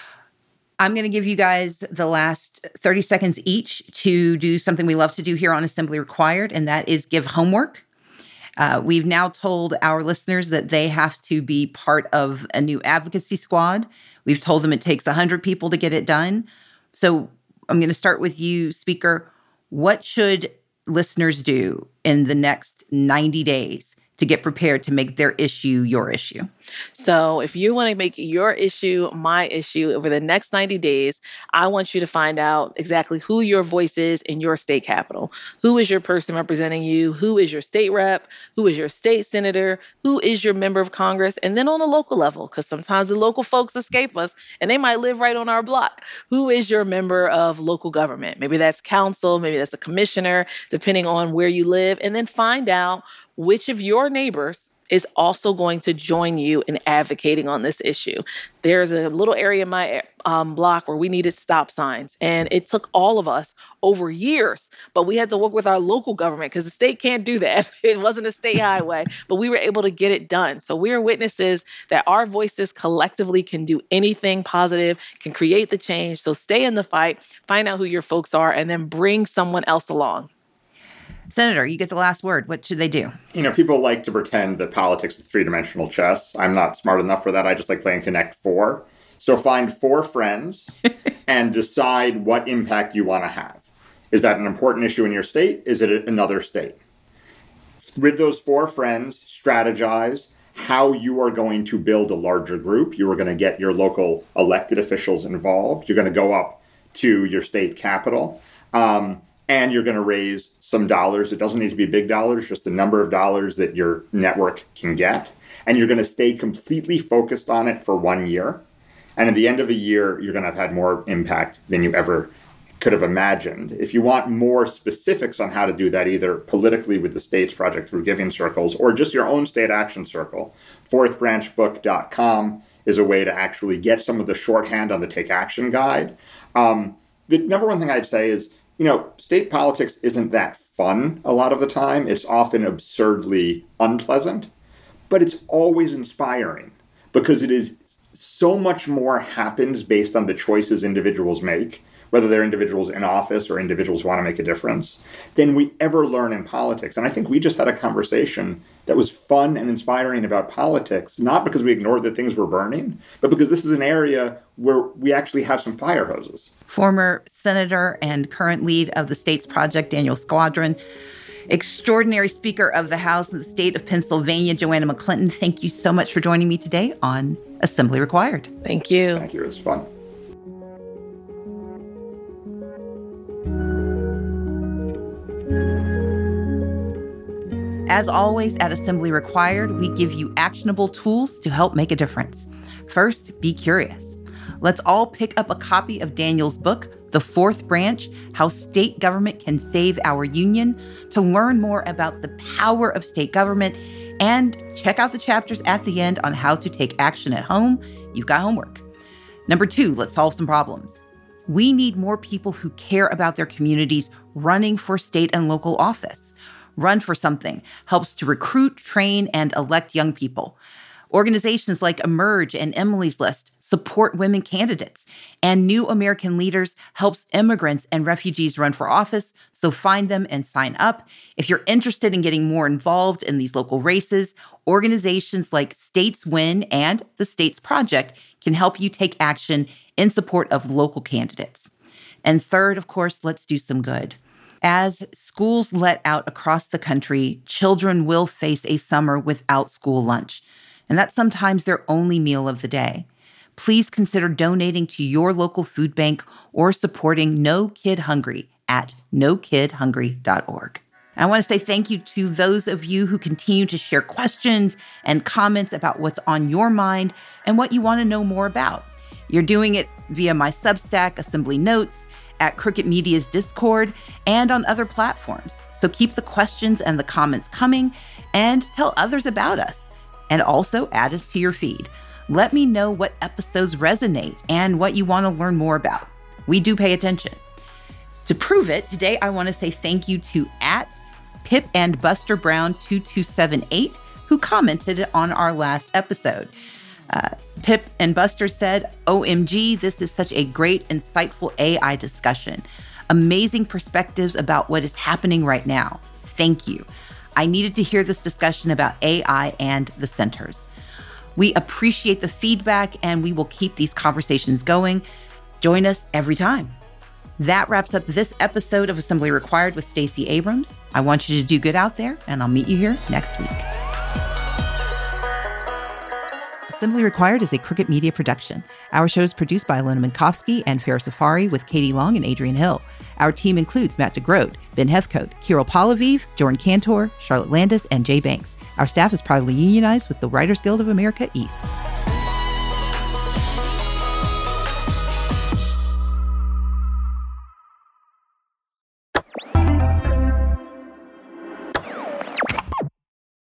I'm going to give you guys the last thirty seconds each to do something we love to do here on Assembly Required, and that is give homework. Uh, we've now told our listeners that they have to be part of a new advocacy squad. We've told them it takes one hundred people to get it done. So I'm going to start with you, Speaker. What should listeners do in the next ninety days to get prepared to make their issue your issue? So if you want to make your issue my issue over the next ninety days, I want you to find out exactly who your voice is in your state capitol. Who is your person representing you? Who is your state rep? Who is your state senator? Who is your member of Congress? And then on a local level, because sometimes the local folks escape us and they might live right on our block. Who is your member of local government? Maybe that's council, maybe that's a commissioner, depending on where you live. And then find out which of your neighbors is also going to join you in advocating on this issue. There's a little area in my um, block where we needed stop signs, and it took all of us over years, but we had to work with our local government because the state can't do that. It wasn't a state highway, but we were able to get it done. So we are witnesses that our voices collectively can do anything positive, can create the change. So stay in the fight, find out who your folks are, and then bring someone else along. Senator, you get the last word. What should they do? You know, people like to pretend that politics is three-dimensional chess. I'm not smart enough for that. I just like playing Connect Four. So find four friends and decide what impact you want to have. Is that an important issue in your state? Is it another state? With those four friends, strategize how you are going to build a larger group. You are going to get your local elected officials involved. You're going to go up to your state capital, um, and you're going to raise some dollars. It doesn't need to be big dollars, just the number of dollars that your network can get. And you're going to stay completely focused on it for one year. And at the end of the year, you're going to have had more impact than you ever could have imagined. If you want more specifics on how to do that, either politically with the States Project through Giving Circles or just your own state action circle, fourth branch book dot com is a way to actually get some of the shorthand on the Take Action Guide. Um, the number one thing I'd say is, you know, state politics isn't that fun a lot of the time. It's often absurdly unpleasant, but it's always inspiring because it is so much more happens based on the choices individuals make, whether they're individuals in office or individuals who want to make a difference, than we ever learn in politics. And I think we just had a conversation that was fun and inspiring about politics, not because we ignored the things we're burning, but because this is an area where we actually have some fire hoses. Former Senator and current lead of the States Project, Daniel Squadron, extraordinary Speaker of the House in the state of Pennsylvania, Joanna McClinton, thank you so much for joining me today on Assembly Required. Thank you. Thank you. It was fun. As always, at Assembly Required, we give you actionable tools to help make a difference. First, be curious. Let's all pick up a copy of Daniel's book, The Fourth Branch, How State Government Can Save Our Union, to learn more about the power of state government, and check out the chapters at the end on how to take action at home. You've got homework. Number two, let's solve some problems. We need more people who care about their communities running for state and local office. Run for Something helps to recruit, train, and elect young people. Organizations like Emerge and Emily's List support women candidates, and New American Leaders helps immigrants and refugees run for office, so find them and sign up. If you're interested in getting more involved in these local races, organizations like States Win and the States Project can help you take action in support of local candidates. And third, of course, let's do some good. As schools let out across the country, children will face a summer without school lunch, and that's sometimes their only meal of the day. Please consider donating to your local food bank or supporting No Kid Hungry at no kid hungry dot org. I want to say thank you to those of you who continue to share questions and comments about what's on your mind and what you want to know more about. You're doing it via my Substack, Assembly Notes, at Crooked Media's Discord, and on other platforms. So keep the questions and the comments coming and tell others about us. And also add us to your feed. Let me know what episodes resonate and what you want to learn more about. We do pay attention. To prove it, today I want to say thank you to at Pip and Buster Brown two two seven eight, who commented on our last episode. Uh, Pip and Buster said, O M G, this is such a great, insightful A I discussion. Amazing perspectives about what is happening right now. Thank you. I needed to hear this discussion about A I and the centers. We appreciate the feedback and we will keep these conversations going. Join us every time. That wraps up this episode of Assembly Required with Stacey Abrams. I want you to do good out there, and I'll meet you here next week. Assembly Required is a Crooked Media production. Our show is produced by Alona Minkowski and Farah Safari with Katie Long and Adrian Hill. Our team includes Matt DeGroat, Ben Heathcote, Kirill Palaviv, Jordan Cantor, Charlotte Landis, and Jay Banks. Our staff is proudly unionized with the Writers Guild of America East.